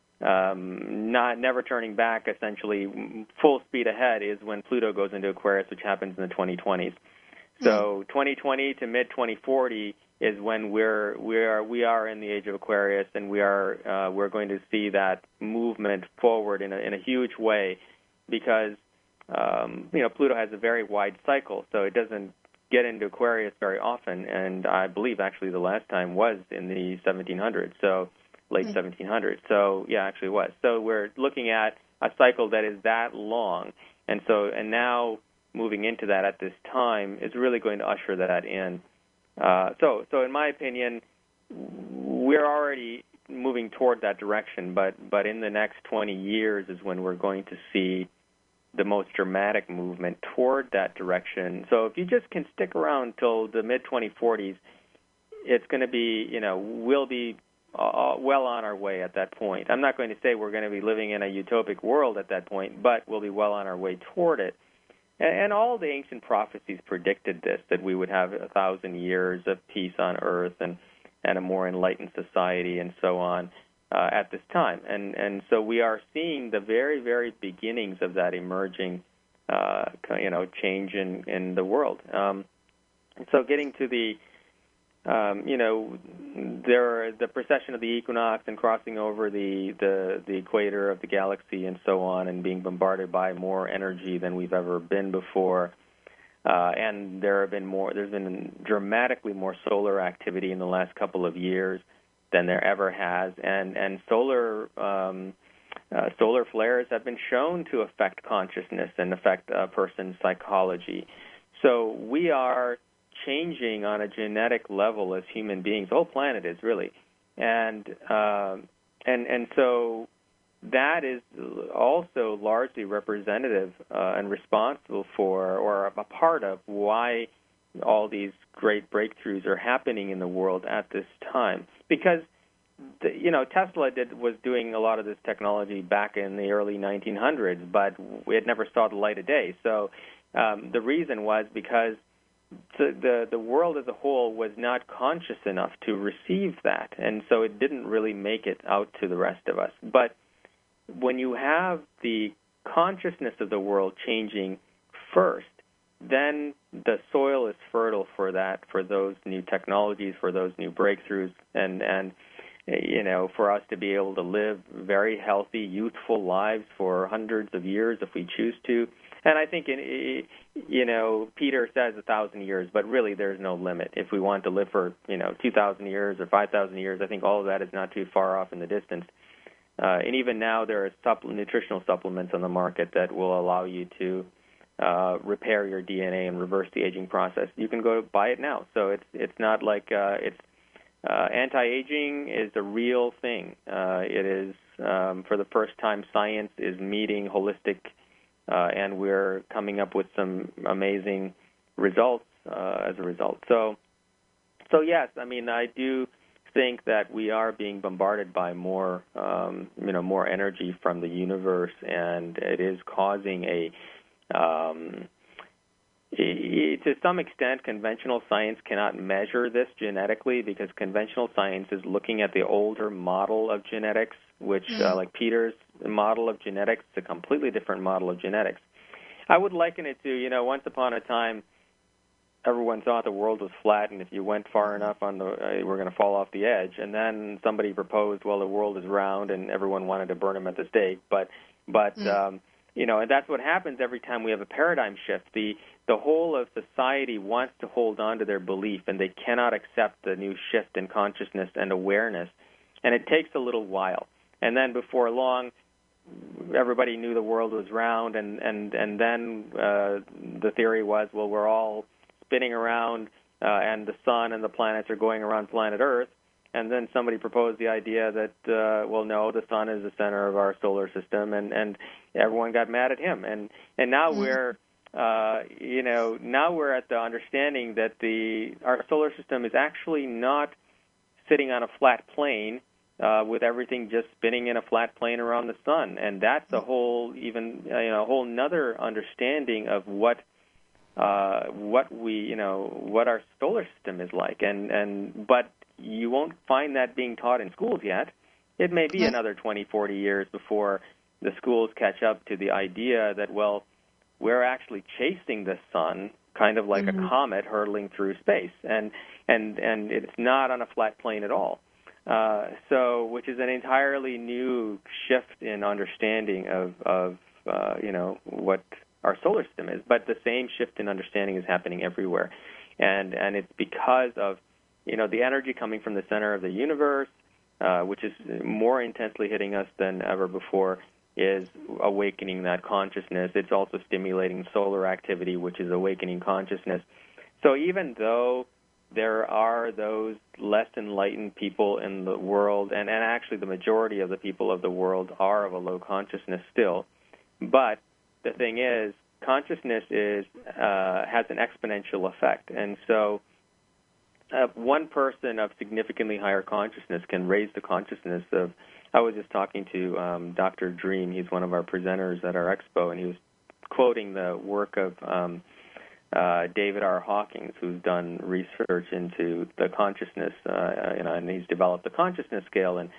[SPEAKER 2] never turning back, essentially full speed ahead, is when Pluto goes into Aquarius, which happens in the 2020s. So 2020 to mid 2040 is when we are in the age of Aquarius, and we're going to see that movement forward in a huge way, because Pluto has a very wide cycle, so it doesn't get into Aquarius very often, and I believe actually the last time was in the 1700s, so late 1700s. So yeah, actually it was. So we're looking at a cycle that is that long, and now moving into that at this time is really going to usher that in. So in my opinion, we're already moving toward that direction, but in the next 20 years is when we're going to see the most dramatic movement toward that direction. So if you just can stick around till the mid-2040s, it's going to be, we'll be well on our way at that point. I'm not going to say we're going to be living in a utopic world at that point, but we'll be well on our way toward it. And all the ancient prophecies predicted this, that we would have 1,000 years of peace on Earth and a more enlightened society and so on. At this time, and so we are seeing the very, very beginnings of that emerging, change in the world. So getting to the, the precession of the equinox and crossing over the equator of the galaxy and so on, and being bombarded by more energy than we've ever been before. And there's been dramatically more solar activity in the last couple of years than there ever has, and solar flares have been shown to affect consciousness and affect a person's psychology. So we are changing on a genetic level as human beings. The whole planet is really, and so that is also largely representative and responsible for, or a part of, why all these great breakthroughs are happening in the world at this time. Because Tesla was doing a lot of this technology back in the early 1900s, but it never saw the light of day. So the reason was because the world as a whole was not conscious enough to receive that, and so it didn't really make it out to the rest of us. But when you have the consciousness of the world changing first, then the soil is fertile for those new technologies, for those new breakthroughs, and for us to be able to live very healthy, youthful lives for hundreds of years if we choose to. And I think, Peter says 1,000 years, but really there's no limit. If we want to live for, 2,000 years or 5,000 years, I think all of that is not too far off in the distance. And even now there are nutritional supplements on the market that will allow you to repair your DNA and reverse the aging process. You can go buy it now. So it's not like anti-aging is a real thing. It is, for the first time, science is meeting holistic, and we're coming up with some amazing results as a result. So yes, I do think that we are being bombarded by more energy from the universe, and it is causing to some extent, conventional science cannot measure this genetically, because conventional science is looking at the older model of genetics, which, like Peter's model of genetics, is a completely different model of genetics. I would liken it to, once upon a time, everyone thought the world was flat, and if you went far enough we're going to fall off the edge. And then somebody proposed, well, the world is round, and everyone wanted to burn him at the stake. But and that's what happens every time we have a paradigm shift. The whole of society wants to hold on to their belief, and they cannot accept the new shift in consciousness and awareness. And it takes a little while. And then before long, everybody knew the world was round, and then the theory was, well, we're all spinning around, and the sun and the planets are going around planet Earth. And then somebody proposed the idea that, well, no, the sun is the center of our solar system, and everyone got mad at him. And now we're, now we're at the understanding that our solar system is actually not sitting on a flat plane with everything just spinning in a flat plane around the sun, and that's a whole nother understanding of what our solar system is like, but you won't find that being taught in schools yet. It may be another 20, 40 years before the schools catch up to the idea that, well, we're actually chasing the sun, kind of like a comet hurtling through space, and it's not on a flat plane at all. Which is an entirely new shift in understanding of what our solar system is. But the same shift in understanding is happening everywhere, and it's because of the energy coming from the center of the universe, which is more intensely hitting us than ever before, is awakening that consciousness. It's also stimulating solar activity, which is awakening consciousness. So even though there are those less enlightened people in the world, and actually the majority of the people of the world are of a low consciousness still, but the thing is, consciousness has an exponential effect, and so one person of significantly higher consciousness can raise the consciousness of. I was just talking to Dr. Dream. He's one of our presenters at our expo, and he was quoting the work of David R. Hawkins, who's done research into the consciousness, and he's developed the consciousness scale, and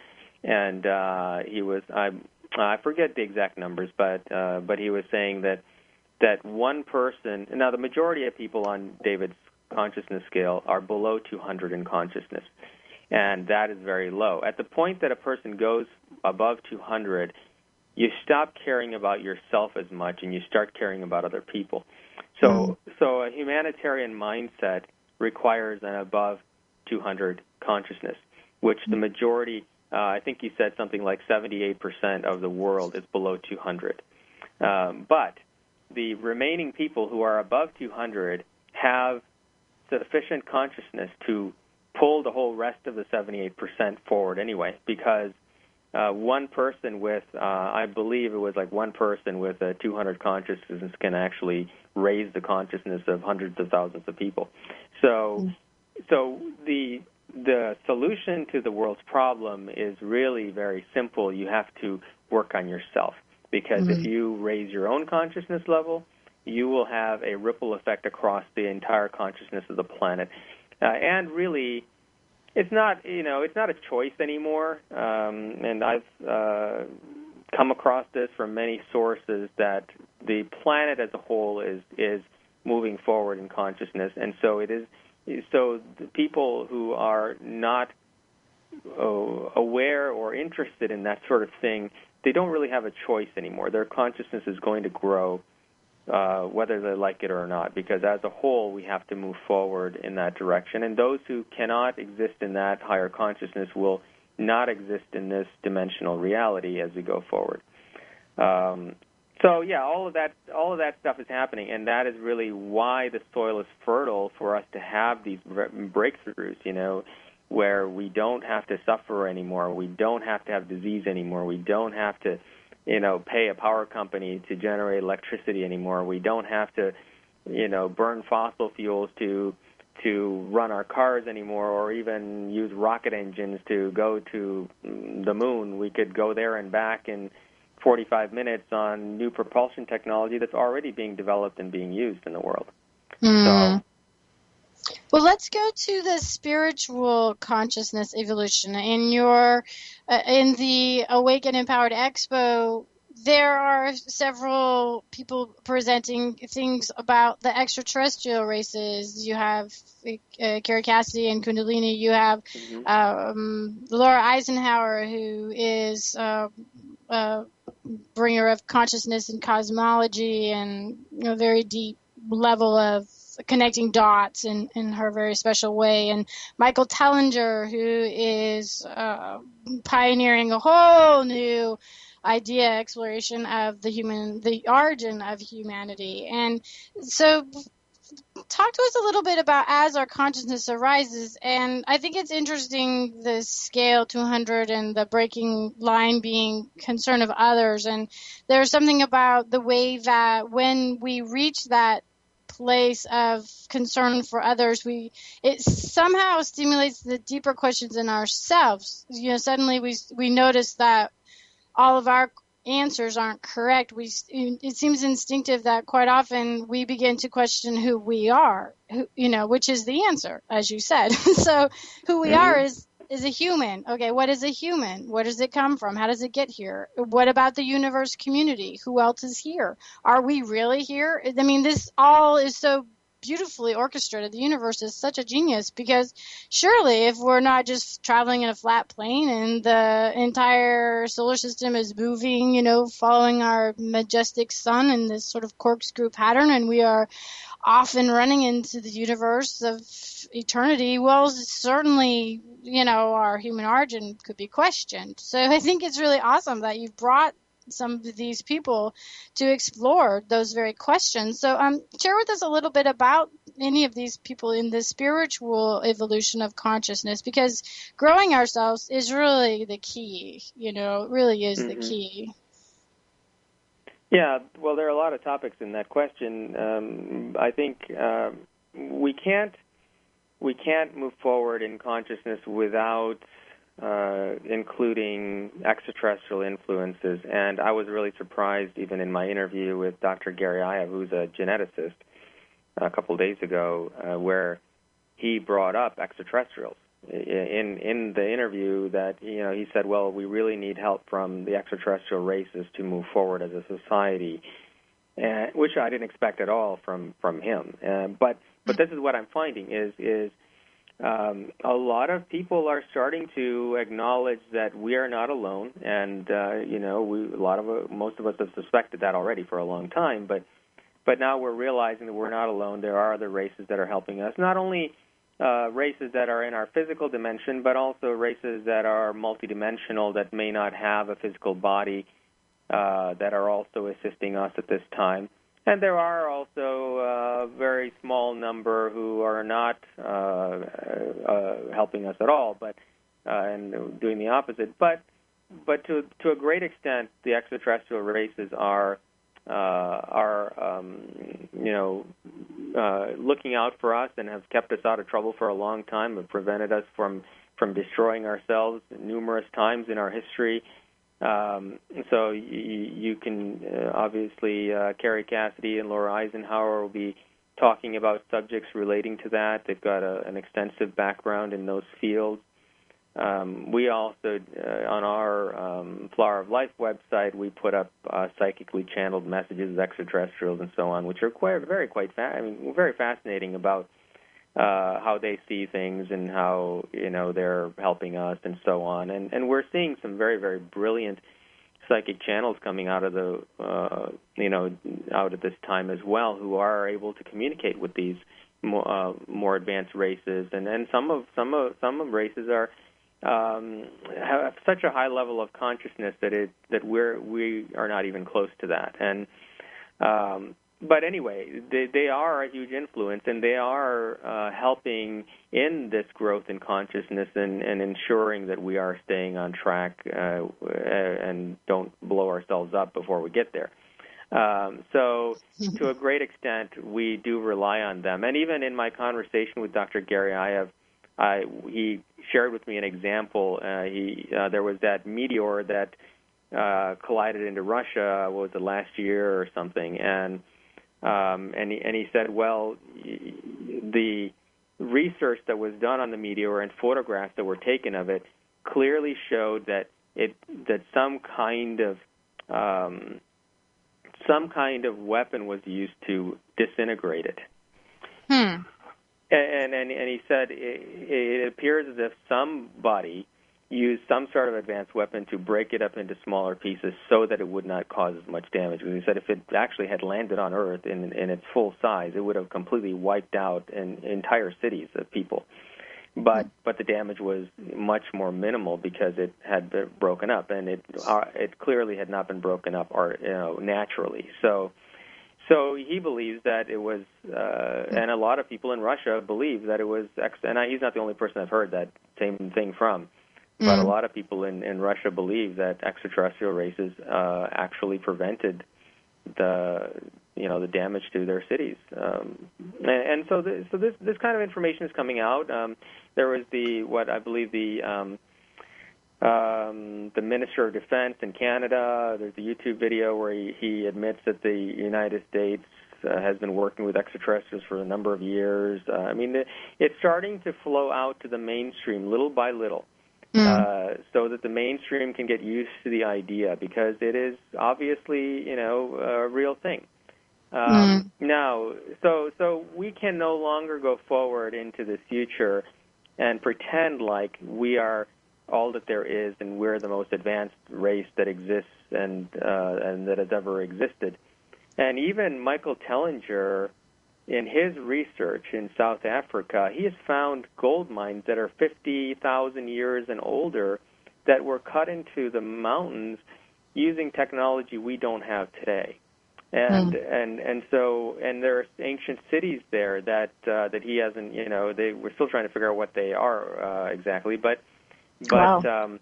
[SPEAKER 2] he was I forget the exact numbers, but he was saying that one person. Now, the majority of people on David's consciousness scale are below 200 in consciousness, and that is very low. At the point that a person goes above 200, you stop caring about yourself as much, and you start caring about other people. So a humanitarian mindset requires an above 200 consciousness, which the majority, I think you said something like 78% of the world is below 200. But the remaining people who are above 200 have sufficient consciousness to pull the whole rest of the 78% forward anyway, because one person with, I believe it was like one person with 200 consciousness can actually raise the consciousness of hundreds of thousands of people. So the solution to the world's problem is really very simple. You have to work on yourself, because if you raise your own consciousness level, you will have a ripple effect across the entire consciousness of the planet. And really, it's not a choice anymore. And I've come across this from many sources that the planet as a whole is moving forward in consciousness, and so it is. So the people who are not aware or interested in that sort of thing, they don't really have a choice anymore. Their consciousness is going to grow, whether they like it or not, because as a whole we have to move forward in that direction. And those who cannot exist in that higher consciousness will not exist in this dimensional reality as we go forward. So yeah, all of that stuff is happening, and that is really why the soil is fertile for us to have these breakthroughs, where we don't have to suffer anymore, we don't have to have disease anymore, we don't have to pay a power company to generate electricity anymore. We don't have to, burn fossil fuels to run our cars anymore, or even use rocket engines to go to the moon. We could go there and back in 45 minutes on new propulsion technology that's already being developed and being used in the world. So,
[SPEAKER 1] well, let's go to the spiritual consciousness evolution. In the Awake and Empowered Expo, there are several people presenting things about the extraterrestrial races. You have Carrie Cassidy and Kundalini. You have Laura Eisenhower, who is bringer of consciousness and cosmology, and a very deep level of connecting dots in her very special way. And Michael Tellinger, who is pioneering a whole new exploration of the origin of humanity. And so talk to us a little bit about as our consciousness arises. And I think it's interesting, the scale 200 and the breaking line being concern of others. And there's something about the way that when we reach that place of concern for others, it somehow stimulates the deeper questions in ourselves. Suddenly we notice that all of our answers aren't correct. It seems instinctive that quite often we begin to question who we are, which is the answer, as you said. So who we are is a human. Okay, what is a human? Where does it come from? How does it get here? What about the universe community? Who else is here? Are we really here? I mean, this all is so beautifully orchestrated. The universe is such a genius, because surely if we're not just traveling in a flat plane and the entire solar system is moving, following our majestic sun in this sort of corkscrew pattern, and we are off and running into the universe of eternity, well, certainly, our human origin could be questioned. So I think it's really awesome that you've brought some of these people to explore those very questions. So share with us a little bit about any of these people in the spiritual evolution of consciousness, because growing ourselves is really the key, it really is the key.
[SPEAKER 2] Yeah, well, there are a lot of topics in that question. I think we can't move forward in consciousness without including extraterrestrial influences. And I was really surprised, even in my interview with Dr. Gary Aya, who's a geneticist, a couple of days ago, where he brought up extraterrestrials. In the interview, that he said, well, we really need help from the extraterrestrial races to move forward as a society, which I didn't expect at all from him. But this is what I'm finding is a lot of people are starting to acknowledge that we are not alone, and most of us have suspected that already for a long time. But now we're realizing that we're not alone. There are other races that are helping us, not only races that are in our physical dimension, but also races that are multidimensional, that may not have a physical body, that are also assisting us at this time. And there are also a very small number who are not helping us at all, and doing the opposite. But to a great extent, the extraterrestrial races are looking out for us and have kept us out of trouble for a long time, have prevented us from destroying ourselves numerous times in our history. So you can obviously, Carrie Cassidy and Laura Eisenhower will be talking about subjects relating to that. They've got an extensive background in those fields. We also, on our Flower of Life website, we put up psychically channeled messages of extraterrestrials and so on, which are very fascinating about how they see things and how they're helping us and so on. And we're seeing some very, very brilliant psychic channels coming out of out at this time as well, who are able to communicate with these more advanced races. And some of races are have such a high level of consciousness that we are not even close to that. And but anyway, they are a huge influence, and they are helping in this growth in consciousness and ensuring that we are staying on track and don't blow ourselves up before we get there. So to a great extent, we do rely on them. And even in my conversation with Dr. Gary Aya, he shared with me an example. There was that meteor that collided into Russia, what was it, last year or something, and he said, well, the research that was done on the meteor and photographs that were taken of it clearly showed that some kind of weapon was used to disintegrate it. And he said it appears as if somebody used some sort of advanced weapon to break it up into smaller pieces so that it would not cause as much damage. Because he said if it actually had landed on Earth in its full size, it would have completely wiped out entire cities of people. but the damage was much more minimal because it had been broken up, and it clearly had not been broken up naturally. So he believes that it was, and a lot of people in Russia believe that it was, and he's not the only person I've heard that same thing from, but a lot of people in Russia believe that extraterrestrial races actually prevented the damage to their cities, and so this kind of information is coming out. There was the Minister of Defense in Canada. There's a YouTube video where he admits that the United States has been working with extraterrestrials for a number of years. It's starting to flow out to the mainstream little by little. So that the mainstream can get used to the idea, because it is obviously, a real thing. Now, so we can no longer go forward into the future and pretend like we are all that there is and we're the most advanced race that exists and that has ever existed. And even Michael Tellinger, in his research in South Africa, he has found gold mines that are 50,000 years and older that were cut into the mountains using technology we don't have today. And there are ancient cities there that he hasn't, we're still trying to figure out what they are exactly, but and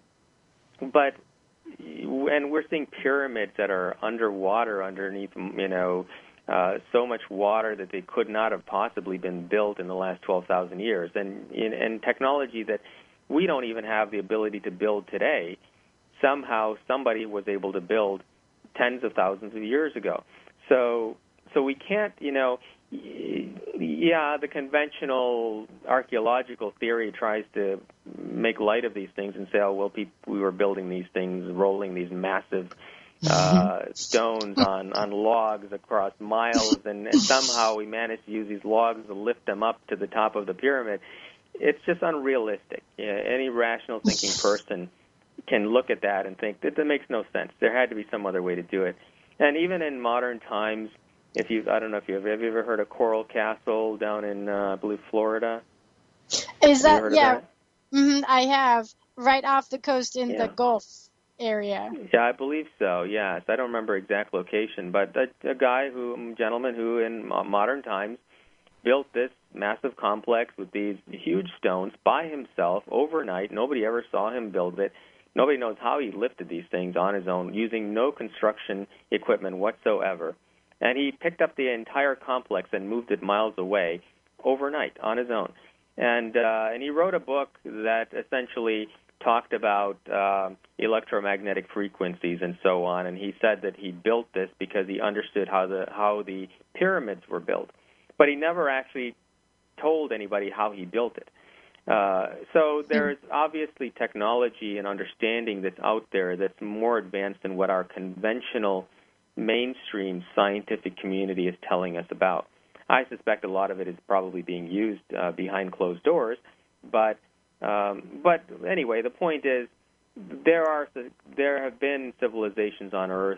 [SPEAKER 2] we're seeing pyramids that are underwater underneath, so much water that they could not have possibly been built in the last 12,000 years, and technology that we don't even have the ability to build today. Somehow somebody was able to build tens of thousands of years ago. So we can't, the conventional archaeological theory tries to make light of these things and say, we were building these things, rolling these massive stones on logs across miles, and somehow we managed to use these logs to lift them up to the top of the pyramid. It's just unrealistic. Any rational thinking person can look at that and think that makes no sense. There had to be some other way to do it. And even in modern times, have you ever heard of Coral Castle down in, I believe, Florida?
[SPEAKER 1] Is that, yeah, I have, right off the coast in the Gulf area.
[SPEAKER 2] Yeah, I believe so, yes. I don't remember exact location, but a gentleman who in modern times built this massive complex with these huge stones by himself overnight. Nobody ever saw him build it. Nobody knows how he lifted these things on his own using no construction equipment whatsoever. And he picked up the entire complex and moved it miles away overnight on his own. And he wrote a book that essentially talked about electromagnetic frequencies and so on. And he said that he built this because he understood how the pyramids were built. But he never actually told anybody how he built it. So there's obviously technology and understanding that's out there that's more advanced than what our conventional mainstream scientific community is telling us about. I suspect a lot of it is probably being used behind closed doors, but anyway, the point is there have been civilizations on Earth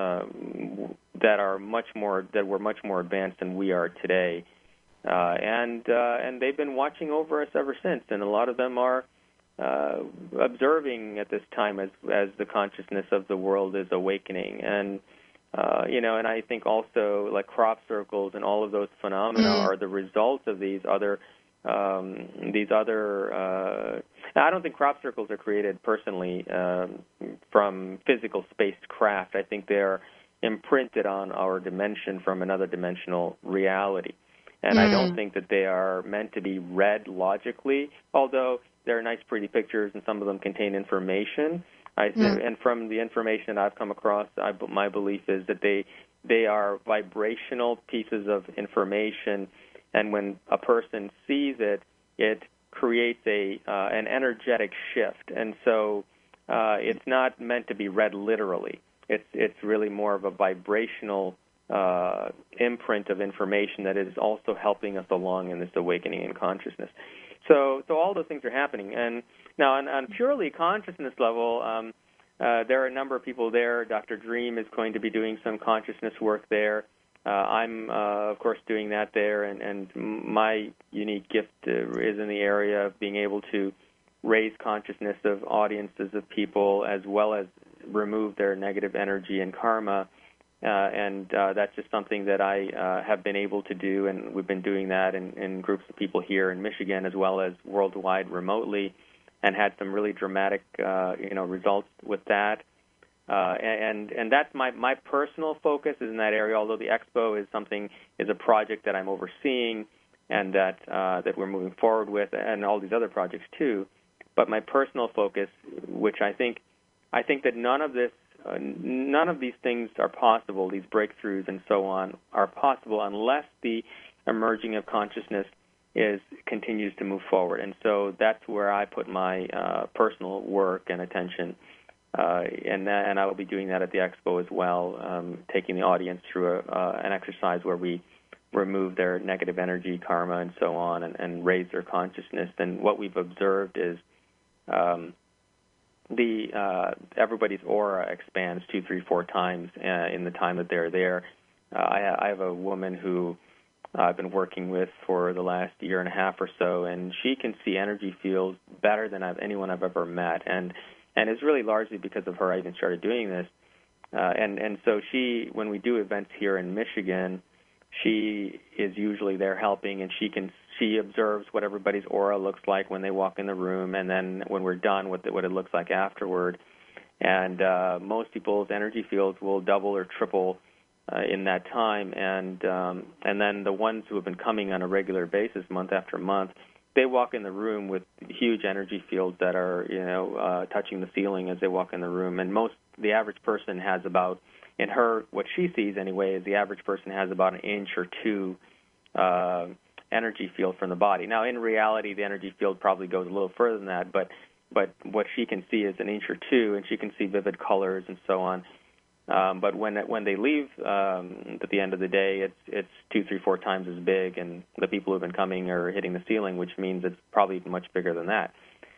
[SPEAKER 2] that were much more advanced than we are today. And they've been watching over us ever since, and a lot of them are observing at this time as the consciousness of the world is awakening. And and I think also like crop circles and all of those phenomena are the result of these other. I don't think crop circles are created personally from physical spacecraft. I think they're imprinted on our dimension from another dimensional reality. And I don't think that they are meant to be read logically, although they're nice, pretty pictures, and some of them contain information. And from the information that I've come across, my belief is that they are vibrational pieces of information, and when a person sees it, it creates an energetic shift. And so it's not meant to be read literally. It's really more of a vibrational imprint of information that is also helping us along in this awakening in consciousness. So all those things are happening. And now on purely consciousness level, there are a number of people there. Dr. Dream is going to be doing some consciousness work there. I'm, of course, doing that there, and my unique gift is in the area of being able to raise consciousness of audiences of people as well as remove their negative energy and karma. And that's just something that I have been able to do, and we've been doing that in groups of people here in Michigan as well as worldwide remotely, and had some really dramatic results with that. And that's my personal focus is in that area, although the expo is a project that I'm overseeing and that we're moving forward with, and all these other projects too. But my personal focus, which I think that none of these things are possible, these breakthroughs and so on, are possible unless the emerging of consciousness continues to move forward. And so that's where I put my personal work and attention. And I will be doing that at the expo as well, taking the audience through an exercise where we remove their negative energy, karma, and so on, and raise their consciousness. And what we've observed is everybody's aura expands 2, 3, 4 times in the time that they're there. I have a woman who I've been working with for the last year and a half or so, and she can see energy fields better than anyone I've ever met, and it's really largely because of her I even started doing this. And so when we do events here in Michigan, she is usually there helping, and she observes what everybody's aura looks like when they walk in the room, and then when we're done, what it looks like afterward. And most people's energy fields will double or triple in that time, and then the ones who have been coming on a regular basis, month after month, they walk in the room with huge energy fields that are touching the ceiling as they walk in the room. And the average person has about, in her, what she sees anyway, is the average person has about an inch or two energy field from the body. Now, in reality, the energy field probably goes a little further than that, but what she can see is an inch or two, and she can see vivid colors and so on. But when they leave at the end of the day, it's 2, 3, 4 times as big, and the people who've been coming are hitting the ceiling, which means it's probably much bigger than that.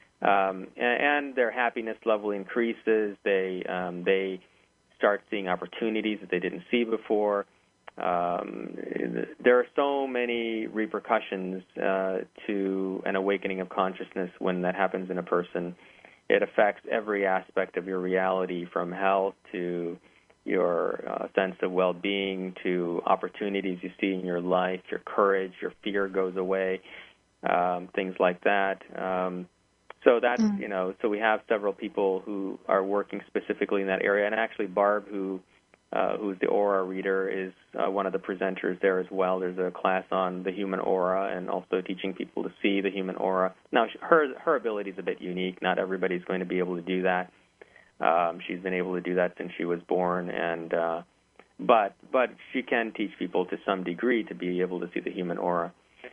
[SPEAKER 2] And their happiness level increases. They start seeing opportunities that they didn't see before. There are so many repercussions to an awakening of consciousness when that happens in a person. It affects every aspect of your reality, from health to your sense of well-being to opportunities you see in your life, your courage, your fear goes away, things like that. So that's, so we have several people who are working specifically in that area. And actually Barb, who's the aura reader, is one of the presenters there as well. There's a class on the human aura and also teaching people to see the human aura. Now, her ability is a bit unique. Not everybody's going to be able to do that. She's been able to do that since she was born, and but she can teach people to some degree to be able to see the human aura.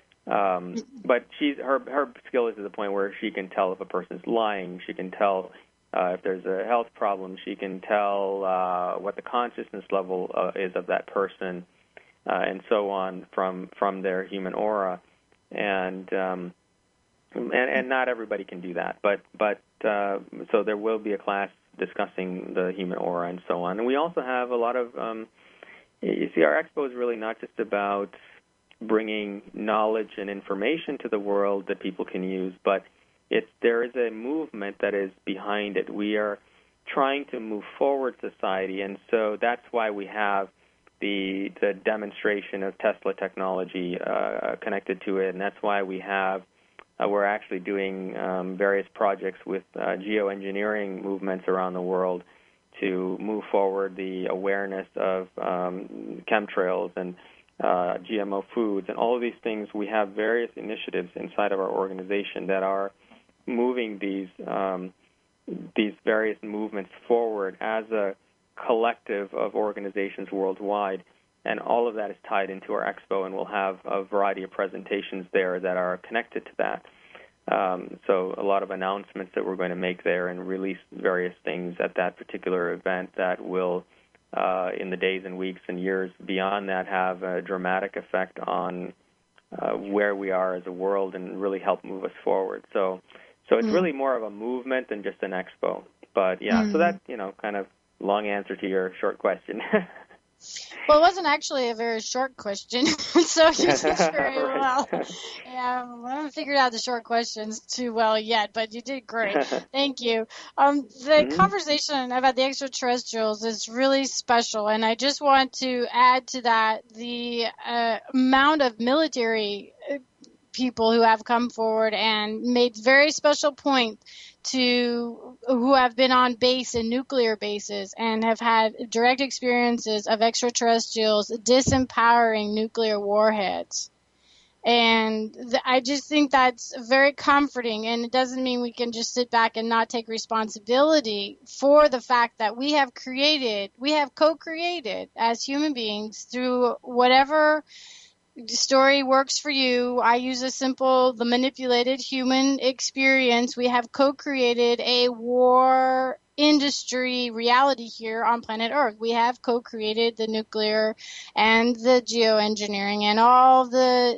[SPEAKER 2] But her skill is to the point where she can tell if a person's lying. She can tell if there's a health problem. She can tell what the consciousness level is of that person, and so on from their human aura. And not everybody can do that. But so there will be a class discussing the human aura and so on. And we also have a lot of you see, our expo is really not just about bringing knowledge and information to the world that people can use, but there is a movement that is behind it. We are trying to move forward society, and so that's why we have the demonstration of Tesla technology connected to it, and that's why we're actually doing various projects with geoengineering movements around the world to move forward the awareness of chemtrails and GMO foods and all of these things. We have various initiatives inside of our organization that are moving these various movements forward as a collective of organizations worldwide, and all of that is tied into our expo, and we'll have a variety of presentations there that are connected to that. So a lot of announcements that we're going to make there and release various things at that particular event that will, in the days and weeks and years beyond that, have a dramatic effect on where we are as a world and really help move us forward. So it's really more of a movement than just an expo. But, yeah, so that's, kind of long answer to your short question.
[SPEAKER 1] Well, it wasn't actually a very short question, so you did very well. Yeah, I haven't figured out the short questions too well yet, but you did great. Thank you. The conversation about the extraterrestrials is really special, and I just want to add to that the amount of military people who have come forward and made very special point to who have been on base in nuclear bases and have had direct experiences of extraterrestrials disempowering nuclear warheads. And I just think that's very comforting, and it doesn't mean we can just sit back and not take responsibility for the fact that we have co-created as human beings through whatever story works for you. I use the manipulated human experience. We have co-created a war industry reality here on planet Earth. We have co-created the nuclear and the geoengineering and all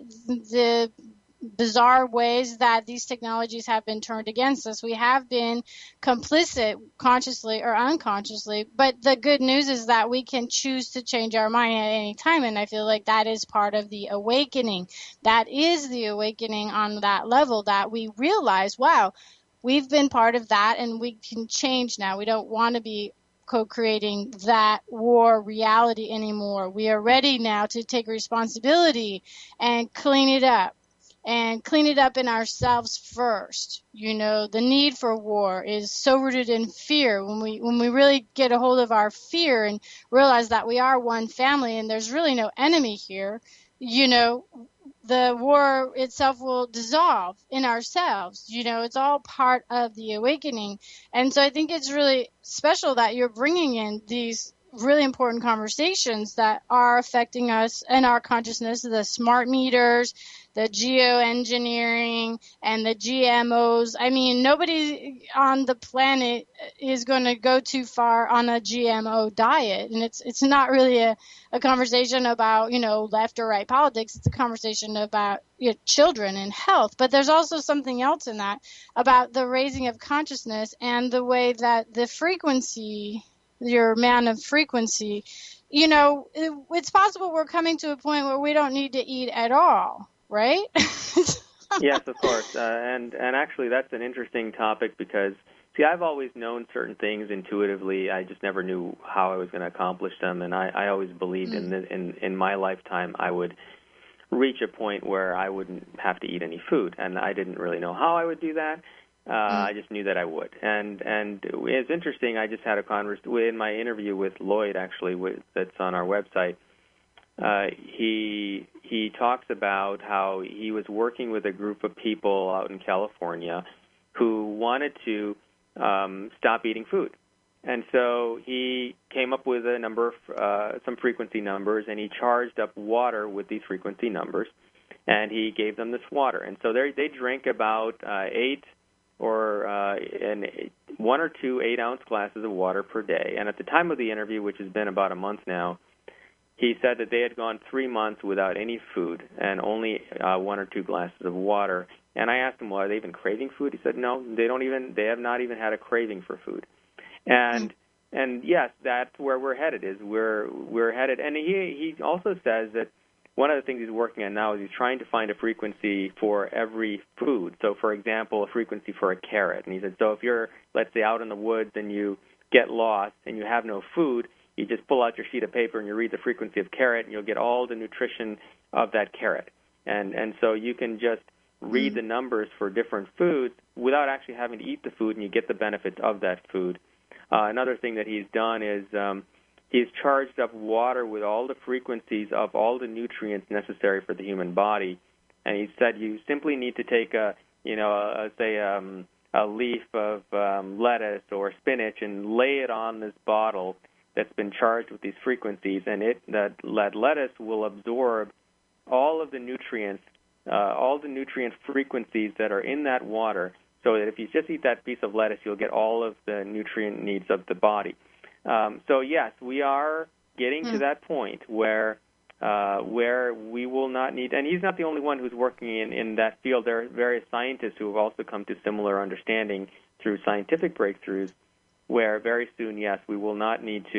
[SPEAKER 1] the bizarre ways that these technologies have been turned against us. We have been complicit, consciously or unconsciously, but the good news is that we can choose to change our mind at any time, and I feel like that is part of the awakening. That is the awakening on that level, that we realize, wow, we've been part of that, and we can change now. We don't want to be co-creating that war reality anymore. We are ready now to take responsibility and clean it up. And clean it up in ourselves first. You know, the need for war is so rooted in fear. When we really get a hold of our fear and realize that we are one family and there's really no enemy here, you know, the war itself will dissolve in ourselves. You know, it's all part of the awakening. And so I think it's really special that you're bringing in these really important conversations that are affecting us and our consciousness, the smart meters, the geoengineering, and the GMOs. I mean, nobody on the planet is going to go too far on a GMO diet. And it's not really a conversation about, you know, left or right politics. It's a conversation about children and health. But there's also something else in that about the raising of consciousness and the way that the frequency, your man of frequency, you know, it's possible we're coming to a point where we don't need to eat at all, right?
[SPEAKER 2] Yes, of course. And actually, that's an interesting topic because, see, I've always known certain things intuitively. I just never knew how I was going to accomplish them. And I always believed in my lifetime I would reach a point where I wouldn't have to eat any food. And I didn't really know how I would do that. I just knew that I would. And it's interesting, I just had a conversation in my interview with Lloyd, actually, that's on our website. He talks about how he was working with a group of people out in California who wanted to stop eating food. And so he came up with a number of some frequency numbers, and he charged up water with these frequency numbers, and he gave them this water. And so they drink about 1 or 2 8-ounce glasses of water per day. And at the time of the interview, which has been about a month now, he said that they had gone 3 months without any food and only 1 or 2 glasses of water. And I asked him, well, are they even craving food? He said, no, they have not even had a craving for food. And yes, that's where we're headed. We're headed. And he also says that one of the things he's working on now is he's trying to find a frequency for every food. So, for example, a frequency for a carrot. And he said, so if you're, let's say, out in the woods and you get lost and you have no food, you just pull out your sheet of paper and you read the frequency of carrot, and you'll get all the nutrition of that carrot. And so you can just read the numbers for different foods without actually having to eat the food, and you get the benefits of that food. Another thing that he's done is he's charged up water with all the frequencies of all the nutrients necessary for the human body. And he said you simply need to take a leaf of lettuce or spinach and lay it on this bottle that's been charged with these frequencies, and that lettuce will absorb all of the nutrients, all the nutrient frequencies that are in that water, so that if you just eat that piece of lettuce, you'll get all of the nutrient needs of the body. So yes, we are getting to that point where we will not need, and he's not the only one who's working in that field. There are various scientists who have also come to similar understanding through scientific breakthroughs, where very soon, yes, we will not need to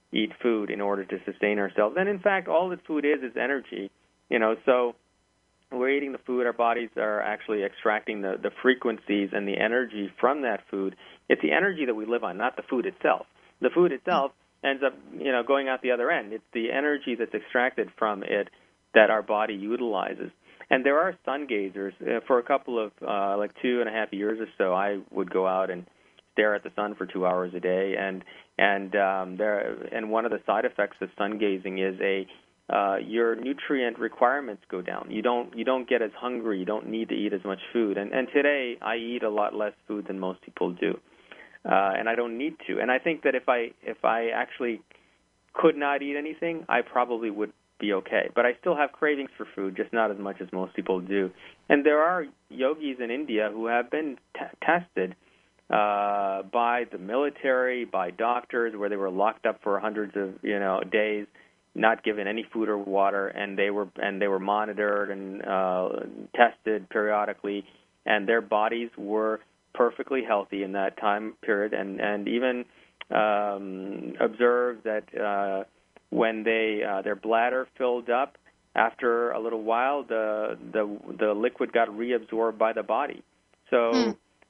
[SPEAKER 2] eat food in order to sustain ourselves. And in fact, all that food is energy. So we're eating the food, our bodies are actually extracting the frequencies and the energy from that food. It's the energy that we live on, not the food itself. The food itself ends up, going out the other end. It's the energy that's extracted from it that our body utilizes. And there are sun gazers. For a couple of, 2.5 years or so, I would go out and stare at the sun for 2 hours a day. And one of the side effects of sun gazing is your nutrient requirements go down. You don't get as hungry. You don't need to eat as much food. And today I eat a lot less food than most people do, and I don't need to. And I think that if I actually could not eat anything, I probably would be okay. But I still have cravings for food, just not as much as most people do. And there are yogis in India who have been tested by the military, by doctors, where they were locked up for hundreds of days, not given any food or water, and they were monitored and tested periodically, and their bodies were perfectly healthy in that time period, and even observed that when their bladder filled up, after a little while, the liquid got reabsorbed by the body. So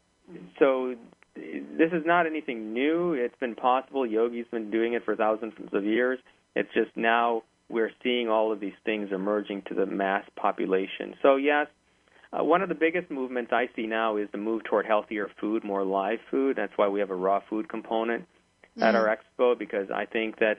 [SPEAKER 2] this is not anything new. It's been possible. Yogi's been doing it for thousands of years. It's just now we're seeing all of these things emerging to the mass population. So yes, one of the biggest movements I see now is the move toward healthier food, more live food. That's why we have a raw food component at our expo, because I think that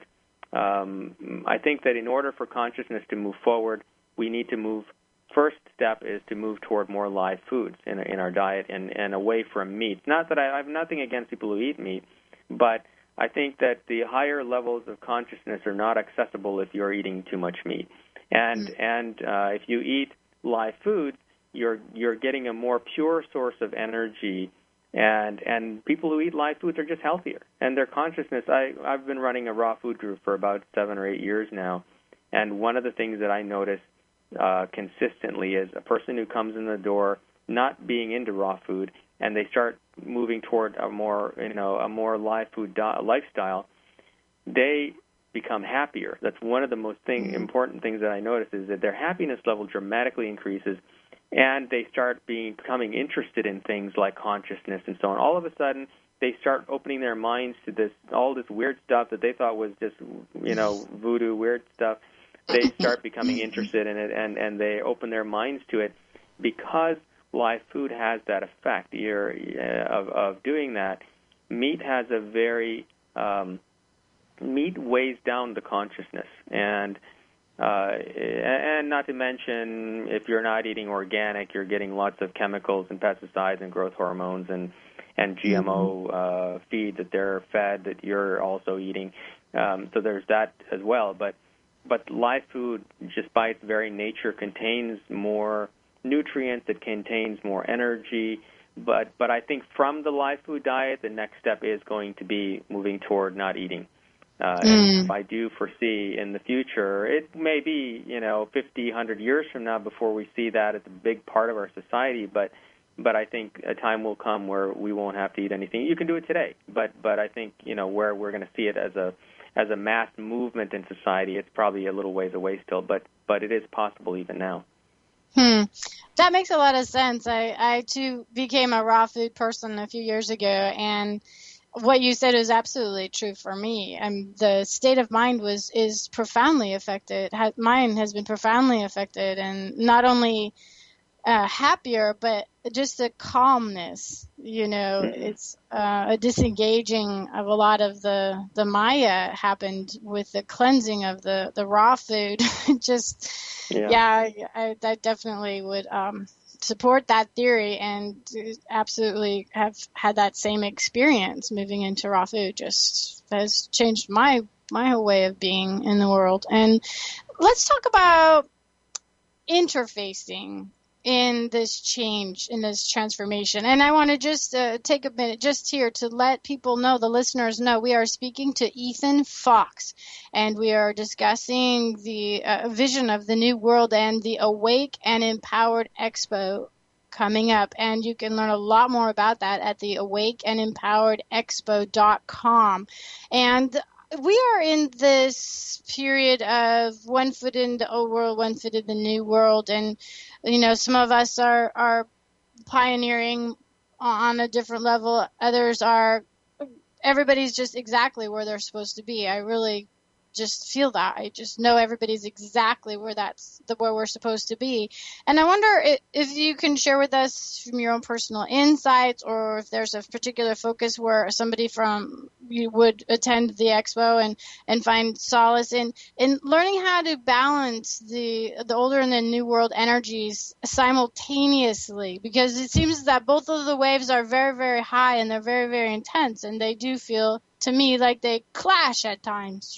[SPEAKER 2] in order for consciousness to move forward, we need to move. First step is to move toward more live foods in our diet and away from meat. Not that I have nothing against people who eat meat, but I think that the higher levels of consciousness are not accessible if you're eating too much meat. And if you eat live foods, you're getting a more pure source of energy. And people who eat live foods are just healthier. And their consciousness, I've been running a raw food group for about 7 or 8 years now. And one of the things that I notice consistently is a person who comes in the door not being into raw food, and they start moving toward a more live food lifestyle, they become happier. That's one of the most important things that I notice, is that their happiness level dramatically increases, and they start becoming interested in things like consciousness and so on. All of a sudden, they start opening their minds to all this weird stuff that they thought was just voodoo weird stuff. They start becoming interested in it, and they open their minds to it, because live food has that effect of doing that. Meat has a very meat weighs down the consciousness, and not to mention, if you're not eating organic, you're getting lots of chemicals and pesticides and growth hormones and GMO feed that they're fed that you're also eating. So there's that as well. But live food, just by its very nature, contains more nutrients, it contains more energy, but I think from the live food diet, the next step is going to be moving toward not eating. And I do foresee in the future, it may be 50, 100 years from now before we see that as a big part of our society, but I think a time will come where we won't have to eat anything. You can do it today, but I think where we're going to see it as a mass movement in society, it's probably a little ways away still, but it is possible even now.
[SPEAKER 1] That makes a lot of sense. I too became a raw food person a few years ago, and what you said is absolutely true for me. The state of mind is profoundly affected. Mine has been profoundly affected, and not only happier, but just the calmness. It's a disengaging of a lot of the Maya happened with the cleansing of the raw food. I definitely would support that theory, and absolutely have had that same experience. Moving into raw food just has changed my whole way of being in the world. And let's talk about interfacing in this change, in this transformation. And I want to just take a minute just here to let people know, the listeners know, we are speaking to Ethan Fox, and we are discussing the vision of the new world and the Awake and Empowered Expo coming up. And you can learn a lot more about that at the awakeandempoweredexpo.com. And we are in this period of one foot in the old world, one foot in the new world, and some of us are pioneering on a different level. Others are. Everybody's just exactly where they're supposed to be. I really just feel that. I just know everybody's exactly where where we're supposed to be. And I wonder if you can share with us from your own personal insights, or if there's a particular focus where somebody from you would attend the expo and find solace in learning how to balance the older and the new world energies simultaneously, because it seems that both of the waves are very, very high and they're very, very intense, and they do feel to me like they clash at times.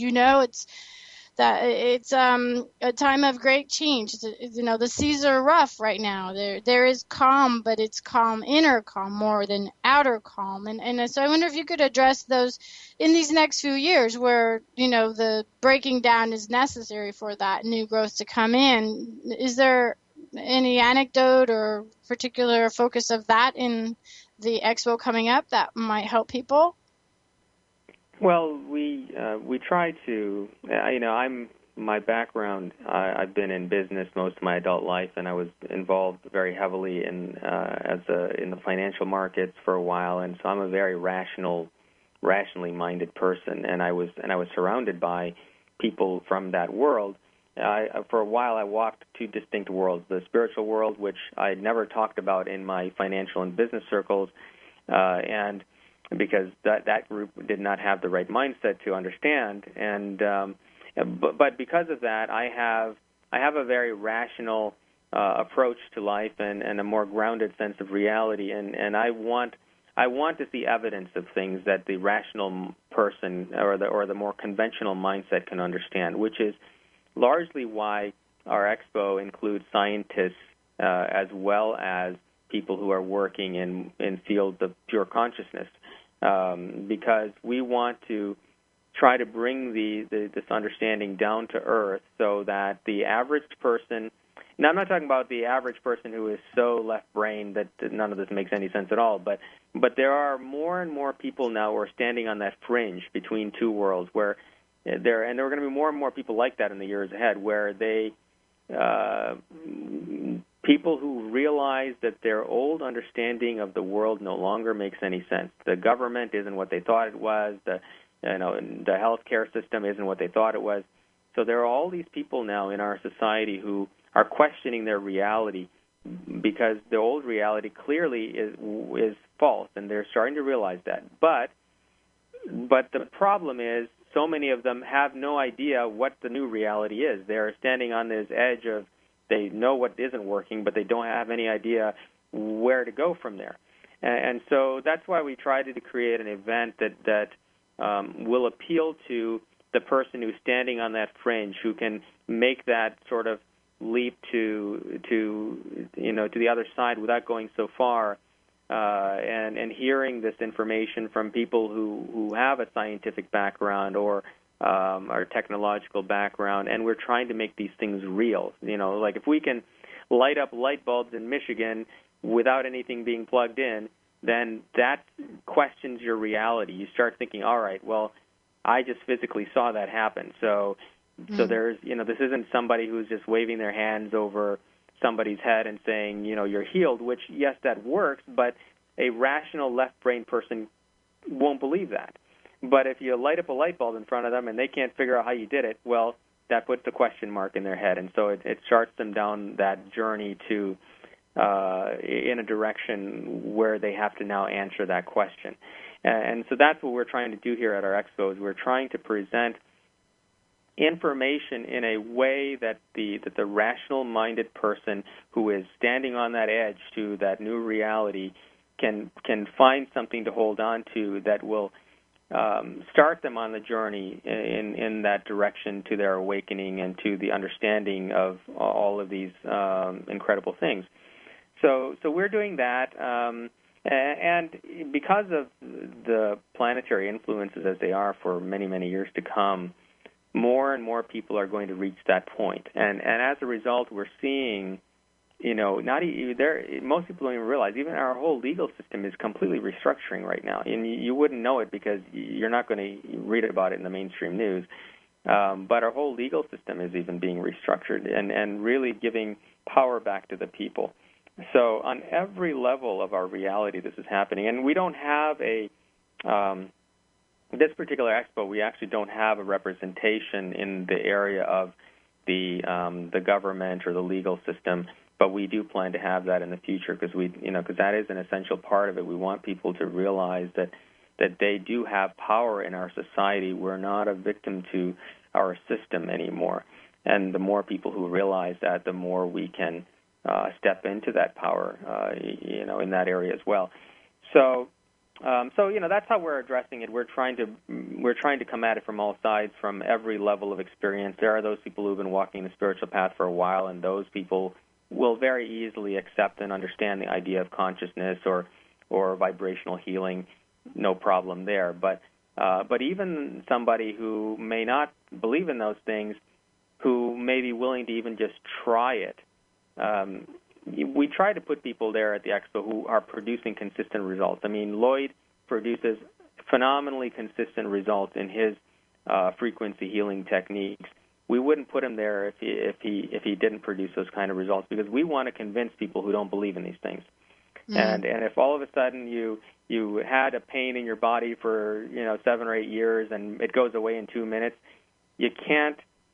[SPEAKER 1] It's a time of great change. The seas are rough right now. There is calm, but it's calm, inner calm more than outer calm. And so I wonder if you could address those in these next few years where, the breaking down is necessary for that new growth to come in. Is there any anecdote or particular focus of that in the expo coming up that might help people?
[SPEAKER 2] Well, we try to. My background. I've been in business most of my adult life, and I was involved very heavily in the financial markets for a while. And so I'm a very rationally minded person, and I was surrounded by people from that world. For a while, I walked two distinct worlds: the spiritual world, which I had never talked about in my financial and business circles, and because that group did not have the right mindset to understand, but because of that, I have a very rational approach to life and a more grounded sense of reality, and I want to see evidence of things that the rational person or the more conventional mindset can understand, which is largely why our expo includes scientists as well as people who are working in fields of pure consciousness. Because we want to try to bring this understanding down to earth so that the average person, now I'm not talking about the average person who is so left-brained that none of this makes any sense at all, but there are more and more people now who are standing on that fringe between two worlds and there are going to be more and more people like that in the years ahead, where people who realize that their old understanding of the world no longer makes any sense. The government isn't what they thought it was. The healthcare system isn't what they thought it was. So there are all these people now in our society who are questioning their reality because the old reality clearly is false, and they're starting to realize that. But the problem is, so many of them have no idea what the new reality is. They're standing on this edge of, they know what isn't working, but they don't have any idea where to go from there. And so that's why we tried to create an event that will appeal to the person who's standing on that fringe, who can make that sort of leap to the other side without going so far, and hearing this information from people who have a scientific background or technological background, and we're trying to make these things real. Like if we can light up light bulbs in Michigan without anything being plugged in, then that questions your reality. You start thinking, all right, well, I just physically saw that happen. So there's, this isn't somebody who's just waving their hands over somebody's head and saying, you're healed, which, yes, that works, but a rational left-brain person won't believe that. But if you light up a light bulb in front of them and they can't figure out how you did it, well, that puts a question mark in their head. And so it starts them down that journey to in a direction where they have to now answer that question. And so that's what we're trying to do here at our expos. We're trying to present information in a way that the rational-minded person who is standing on that edge to that new reality can find something to hold on to that will start them on the journey in that direction to their awakening and to the understanding of all of these incredible things. So we're doing that, and because of the planetary influences as they are for many, many years to come, more and more people are going to reach that point. And as a result, we're seeing not there. Most people don't even realize even our whole legal system is completely restructuring right now, and you wouldn't know it because you're not going to read about it in the mainstream news. But our whole legal system is even being restructured and really giving power back to the people. So on every level of our reality, this is happening, and we don't have this particular expo. We actually don't have a representation in the area of the government or the legal system. But we do plan to have that in the future because that is an essential part of it. We want people to realize that they do have power in our society. We're not a victim to our system anymore. And the more people who realize that, the more we can step into that power, in that area as well. So that's how we're addressing it. We're trying to come at it from all sides, from every level of experience. There are those people who've been walking the spiritual path for a while, and those people will very easily accept and understand the idea of consciousness or vibrational healing, no problem there. But even somebody who may not believe in those things, who may be willing to even just try it, we try to put people there at the expo who are producing consistent results. I mean, Lloyd produces phenomenally consistent results in his frequency healing techniques. We wouldn't put him there if he didn't produce those kind of results, because we want to convince people who don't believe in these things. And if all of a sudden you had a pain in your body for 7 or 8 years and it goes away in 2 minutes, you can't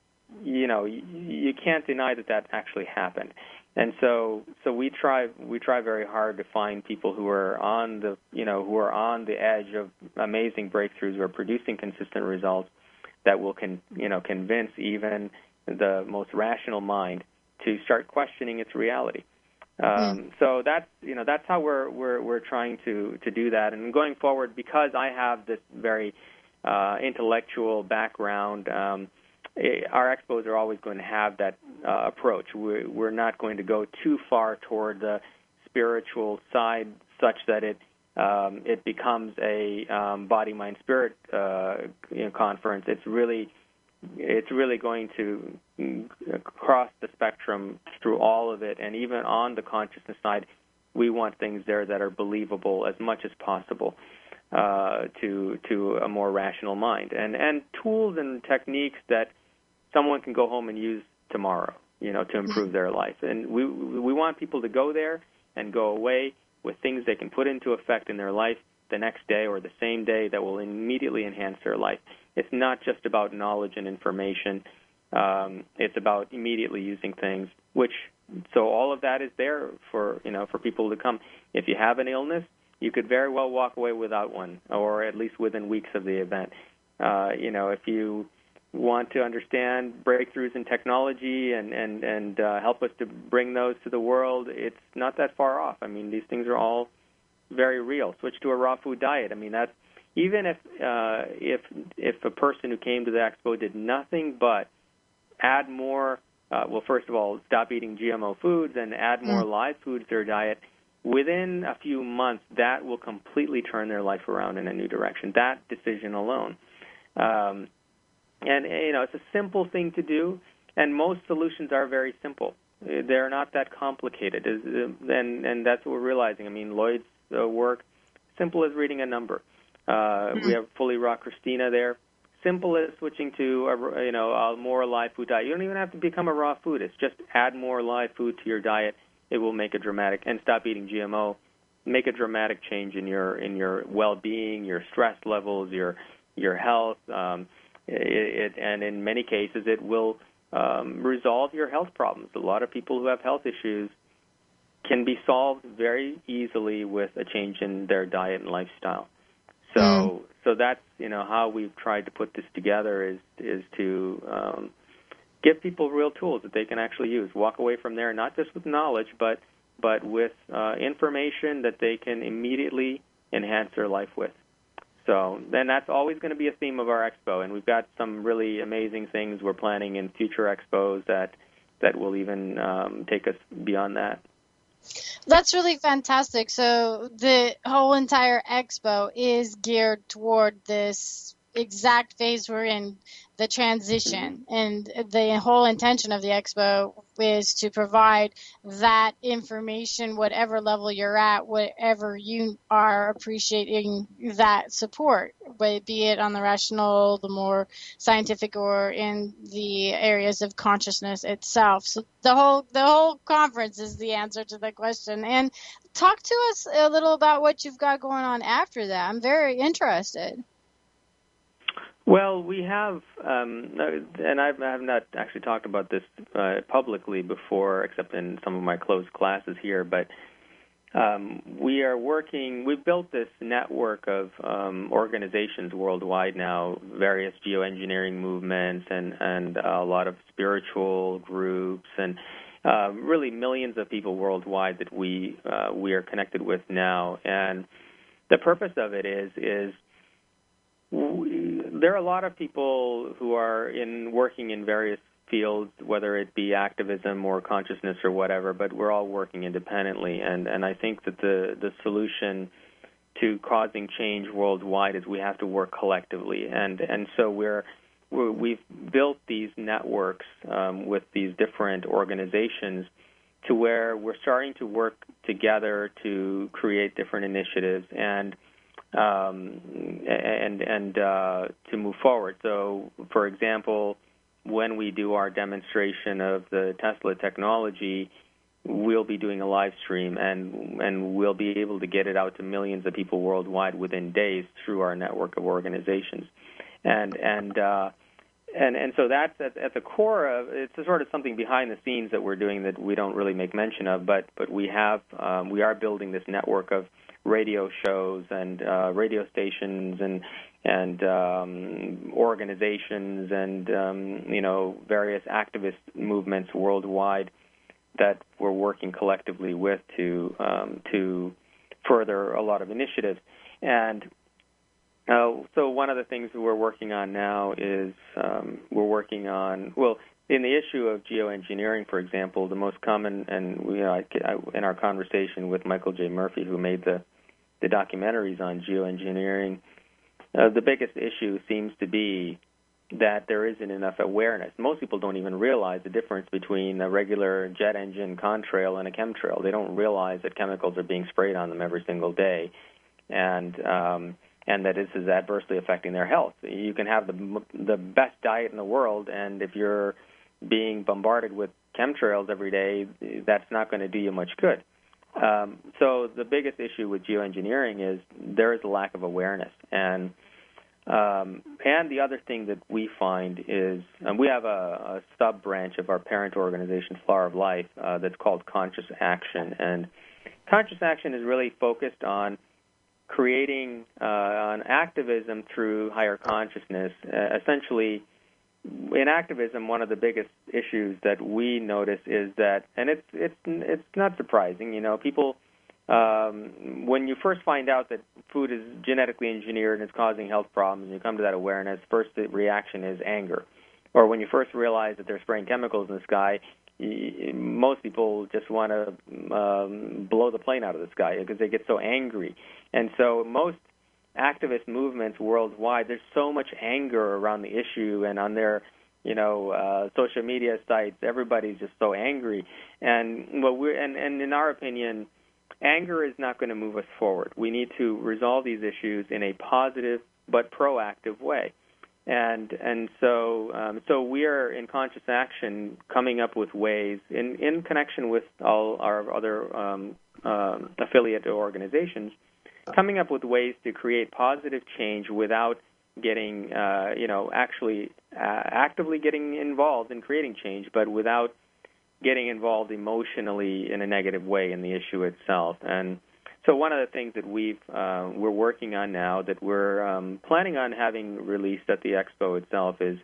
[SPEAKER 2] deny that actually happened. And so we try very hard to find people who are on the edge of amazing breakthroughs, who are producing consistent results that will convince even the most rational mind to start questioning its reality. So that's how we're trying to do that. And going forward, because I have this very intellectual background, our expos are always going to have that approach. We're not going to go too far toward the spiritual side, such that it becomes a body, mind, spirit conference. It's really going to cross the spectrum through all of it, and even on the consciousness side, we want things there that are believable as much as possible to a more rational mind, and tools and techniques that someone can go home and use tomorrow, to improve their life. And we want people to go there and go away with things they can put into effect in their life the next day or the same day that will immediately enhance their life. It's not just about knowledge and information. It's about immediately using things, so all of that is there for people to come. If you have an illness, you could very well walk away without one, or at least within weeks of the event. If you want to understand breakthroughs in technology and help us to bring those to the world, it's not that far off. I mean, these things are all very real. Switch to a raw food diet. I mean, that's even if a person who came to the expo did nothing but add more, first of all, stop eating GMO foods and add more live foods to their diet, within a few months, that will completely turn their life around in a new direction. That decision alone. And it's a simple thing to do, and most solutions are very simple. They're not that complicated, and that's what we're realizing. I mean, Lloyd's work, simple as reading a number. We have Fully Raw Christina there. Simple as switching to a more live food diet. You don't even have to become a raw foodist. Just add more live food to your diet. It will make a dramatic, and stop eating GMO. Make a dramatic change in your well-being, your stress levels, your health. And in many cases, it will resolve your health problems. A lot of people who have health issues can be solved very easily with a change in their diet and lifestyle. So that's how we've tried to put this together is to give people real tools that they can actually use. Walk away from there not just with knowledge, but with information that they can immediately enhance their life with. So then that's always going to be a theme of our expo, and we've got some really amazing things we're planning in future expos that will even take us beyond that.
[SPEAKER 1] That's really fantastic. So the whole entire expo is geared toward this exact phase we're in, the transition. And the whole intention of the expo is to provide that information, whatever level you're at, whatever you are appreciating that support, be it on the rational, the more scientific, or in the areas of consciousness itself. So the whole conference is the answer to the question. And talk to us a little about what you've got going on after that. I'm very interested.
[SPEAKER 2] Well, we have, and I have not actually talked about this publicly before, except in some of my closed classes here, but we've built this network of organizations worldwide now, various geoengineering movements and a lot of spiritual groups, and really millions of people worldwide that we are connected with now. And the purpose of it is there are a lot of people who are working in various fields, whether it be activism or consciousness or whatever, but we're all working independently. And I think that the solution to causing change worldwide is we have to work collectively. And so we've built these networks with these different organizations to where we're starting to work together to create different initiatives and to move forward. So, for example, when we do our demonstration of the Tesla technology, we'll be doing a live stream, and we'll be able to get it out to millions of people worldwide within days through our network of organizations. And so that's at the core of it's sort of something behind the scenes that we're doing that we don't really make mention of, but we are building this network of radio shows and radio stations and organizations and various activist movements worldwide that we're working collectively with to further a lot of initiatives. And so one of the things that we're working on now is in the issue of geoengineering, for example, the most common, and in our conversation with Michael J. Murphy, who made the documentaries on geoengineering, the biggest issue seems to be that there isn't enough awareness. Most people don't even realize the difference between a regular jet engine contrail and a chemtrail. They don't realize that chemicals are being sprayed on them every single day, and that this is adversely affecting their health. You can have the best diet in the world, and if you're being bombarded with chemtrails every day, that's not going to do you much good. So the biggest issue with geoengineering is there is a lack of awareness, and the other thing that we find is we have a sub branch of our parent organization, Flower of Life, that's called Conscious Action, and Conscious Action is really focused on creating on activism through higher consciousness. Essentially, in activism, one of the biggest issues that we notice is that, and it's not surprising, people, when you first find out that food is genetically engineered and it's causing health problems, and you come to that awareness, first the reaction is anger. Or when you first realize that they're spraying chemicals in the sky, most people just want to blow the plane out of the sky because they get so angry. And so most activist movements worldwide, there's so much anger around the issue, and on their social media sites, everybody's just so angry. And and in our opinion, anger is not going to move us forward. We need to resolve these issues in a positive but proactive way. And so we are in Conscious Action coming up with ways in connection with all our other affiliate organizations, coming up with ways to create positive change without getting actually actively getting involved in creating change, but without getting involved emotionally in a negative way in the issue itself. And so one of the things that we're working on now that we're planning on having released at the expo itself is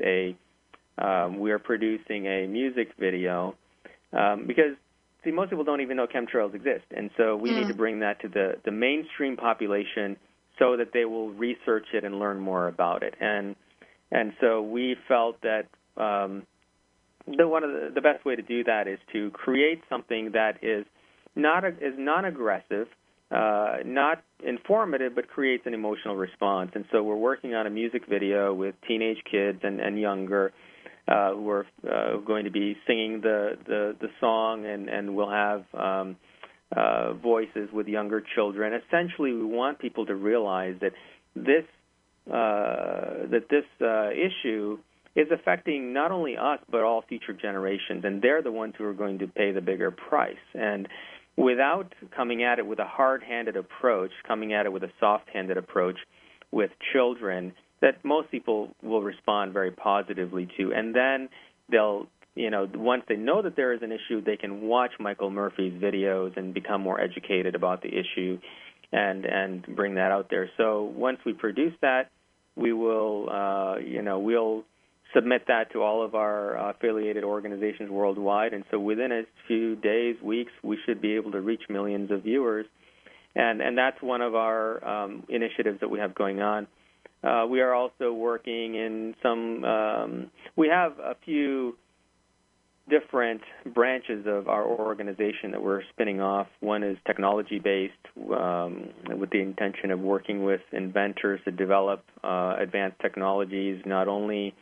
[SPEAKER 2] we are producing a music video because, see, most people don't even know chemtrails exist, and so we need to bring that to the mainstream population so that they will research it and learn more about it. And so we felt that one of the best way to do that is to create something that is non-aggressive, not informative, but creates an emotional response. And so we're working on a music video with teenage kids and younger who are going to be singing the song, and we'll have voices with younger children. Essentially, we want people to realize that this issue is affecting not only us but all future generations, and they're the ones who are going to pay the bigger price. And without coming at it with a hard-handed approach, coming at it with a soft-handed approach with children that most people will respond very positively to, and then they'll, once they know that there is an issue, they can watch Michael Murphy's videos and become more educated about the issue and bring that out there. So once we produce that, we will, we'll submit that to all of our affiliated organizations worldwide, and so within a few days, weeks, we should be able to reach millions of viewers, and that's one of our initiatives that we have going on. We are also working in some, we have a few different branches of our organization that we're spinning off. One is technology-based, with the intention of working with inventors to develop advanced technologies, not only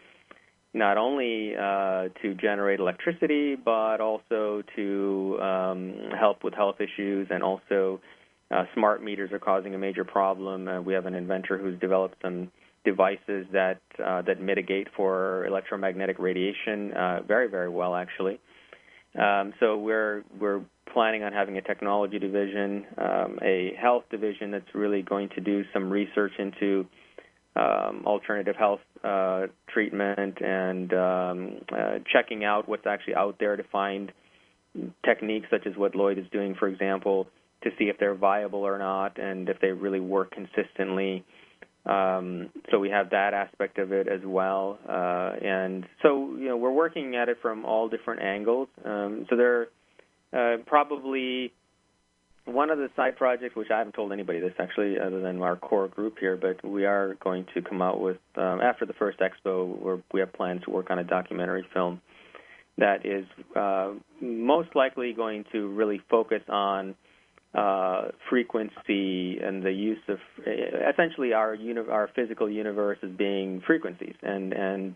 [SPEAKER 2] to generate electricity, but also to help with health issues, and also smart meters are causing a major problem. We have an inventor who's developed some devices that mitigate for electromagnetic radiation very, very well, actually. So we're planning on having a technology division, a health division that's really going to do some research into alternative health treatment and checking out what's actually out there to find techniques such as what Lloyd is doing, for example, to see if they're viable or not and if they really work consistently. So we have that aspect of it as well. And so, we're working at it from all different angles. So there probably one of the side projects, which I haven't told anybody this actually, other than our core group here, but we are going to come out with, after the first expo, we have plans to work on a documentary film that is most likely going to really focus on frequency and the use of, essentially our physical universe as being frequencies, and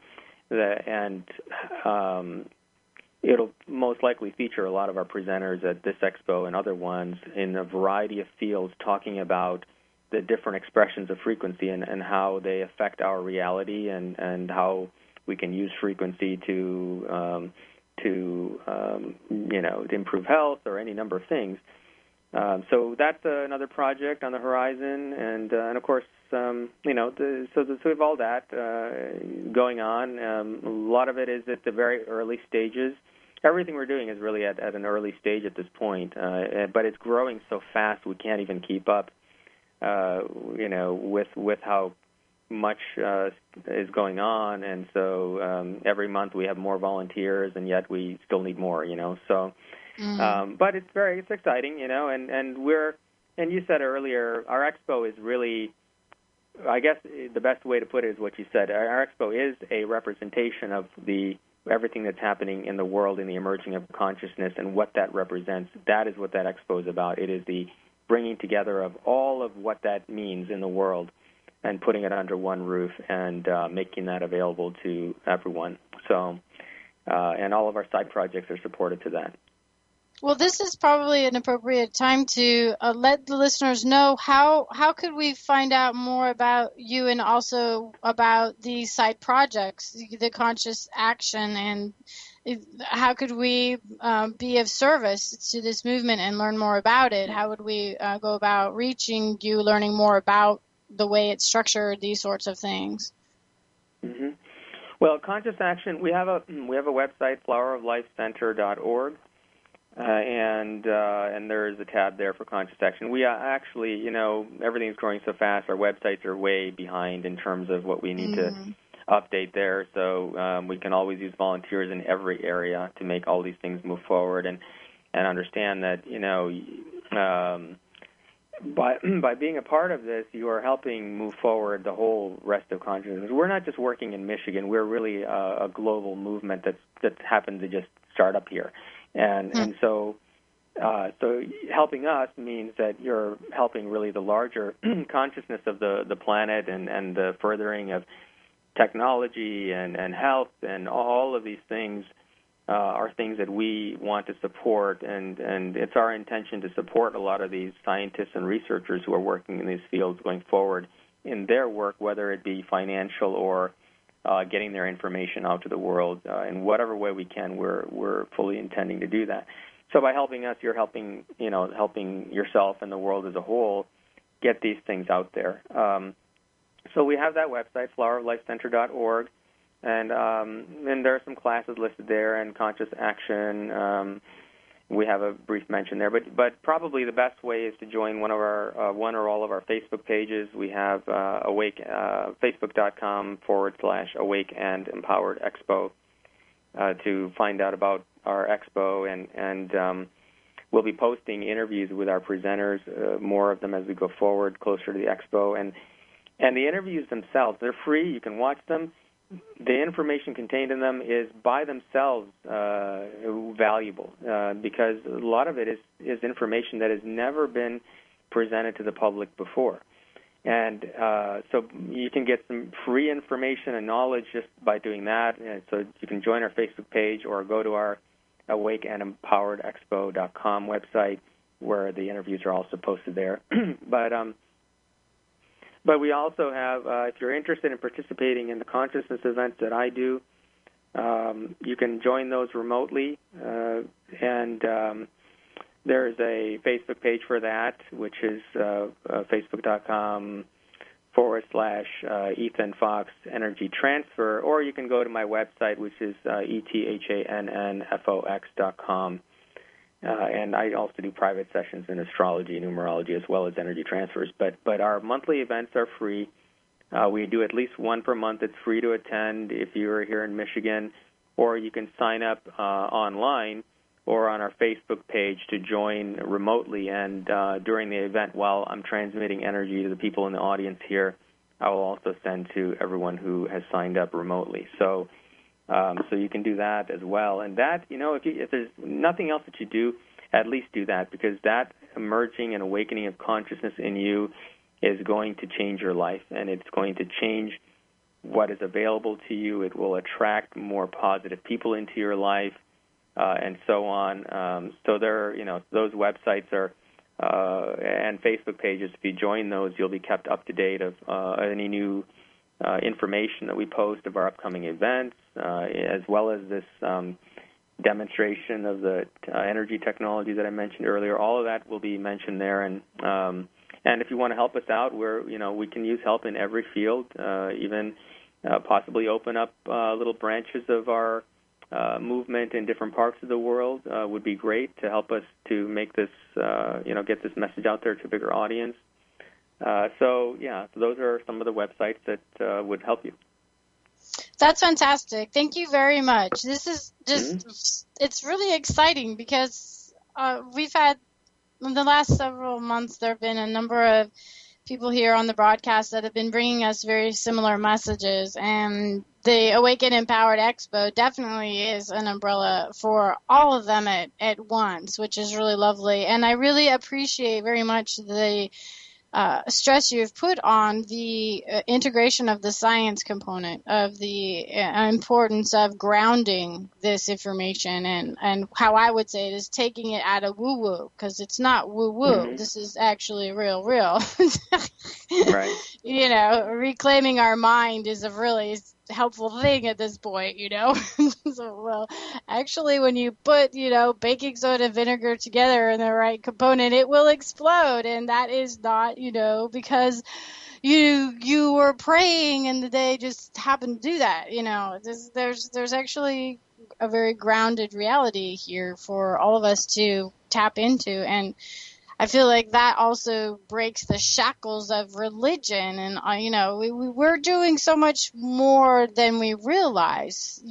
[SPEAKER 2] it'll most likely feature a lot of our presenters at this expo and other ones in a variety of fields talking about the different expressions of frequency and how they affect our reality and how we can use frequency to improve health or any number of things. So that's another project on the horizon, and of course, so we have all that going on. A lot of it is at the very early stages. Everything we're doing is really at an early stage at this point, but it's growing so fast we can't even keep up, with how much is going on, and so every month we have more volunteers, and yet we still need more, so. But it's exciting, and you said earlier, our expo is really, I guess the best way to put it is what you said. Our expo is a representation of everything that's happening in the world in the emerging of consciousness and what that represents. That is what that expo is about. It is the bringing together of all of what that means in the world and putting it under one roof and making that available to everyone. So, and all of our side projects are supported to that.
[SPEAKER 1] Well, this is probably an appropriate time to let the listeners know how could we find out more about you and also about the side projects, the conscious action, and how could we be of service to this movement and learn more about it? How would we go about reaching you, learning more about the way it's structured, these sorts of things?
[SPEAKER 2] Mm-hmm. Well, conscious action, we have a website, floweroflifecenter.org. And there is a tab there for conscious action. We actually, everything's growing so fast. Our websites are way behind in terms of what we need to update there. So we can always use volunteers in every area to make all these things move forward and understand that, by being a part of this, you are helping move forward the whole rest of consciousness. We're not just working in Michigan. We're really a global movement that happened to just start up here. And so So helping us means that you're helping really the larger consciousness of the planet and the furthering of technology and health, and all of these things are things that we want to support, and it's our intention to support a lot of these scientists and researchers who are working in these fields going forward in their work, whether it be financial or getting their information out to the world. In whatever way we can, we're fully intending to do that. So by helping us, you're helping yourself and the world as a whole get these things out there. So we have that website, floweroflifecenter.org, and there are some classes listed there, and conscious action. We have a brief mention there, but probably the best way is to join one or all of our Facebook pages. We have Facebook.com/Awake and Empowered Expo to find out about our expo, and we'll be posting interviews with our presenters, more of them as we go forward closer to the expo, and the interviews themselves, they're free. You can watch them. The information contained in them is by themselves valuable because a lot of it is information that has never been presented to the public before. And so you can get some free information and knowledge just by doing that. And so you can join our Facebook page or go to our awakeandempoweredexpo.com website where the interviews are also posted there. But we also have, if you're interested in participating in the consciousness events that I do, you can join those remotely, and there's a Facebook page for that, which is facebook.com/Ethan Fox Energy Transfer, or you can go to my website, which is ETHANNFOX.com. And I also do private sessions in astrology and numerology as well as energy transfers. But our monthly events are free. We do at least one per month. It's free to attend if you're here in Michigan, or you can sign up online or on our Facebook page to join remotely. And during the event, while I'm transmitting energy to the people in the audience here, I will also send to everyone who has signed up remotely. So you can do that as well. And that, if there's nothing else that you do, at least do that, because that emerging and awakening of consciousness in you is going to change your life, and it's going to change what is available to you. It will attract more positive people into your life, and so on. So there, those websites are and Facebook pages. If you join those, you'll be kept up to date of any new information that we post of our upcoming events, as well as this demonstration of the energy technology that I mentioned earlier. All of that will be mentioned there, and if you want to help us out, we can use help in every field, even possibly open up little branches of our movement in different parts of the world would be great to help us to make this, get this message out there to a bigger audience. So those are some of the websites that would help you.
[SPEAKER 1] That's fantastic. Thank you very much. This is just, it's really exciting because we've had, in the last several months, there have been a number of people here on the broadcast that have been bringing us very similar messages, and the Awaken Empowered Expo definitely is an umbrella for all of them at once, which is really lovely. And I really appreciate very much the stress you've put on the integration of the science component, of the importance of grounding this information, and how I would say it is taking it out of woo-woo, because it's not woo-woo. Mm-hmm. This is actually real.
[SPEAKER 2] Right.
[SPEAKER 1] Reclaiming our mind is a really helpful thing at this point, So, well, actually, when you put, baking soda and vinegar together in the right component, it will explode. And that is not, because you were praying and the day just happened to do that. There's actually a very grounded reality here for all of us to tap into. And I feel like that also breaks the shackles of religion, and we're doing so much more than we realize.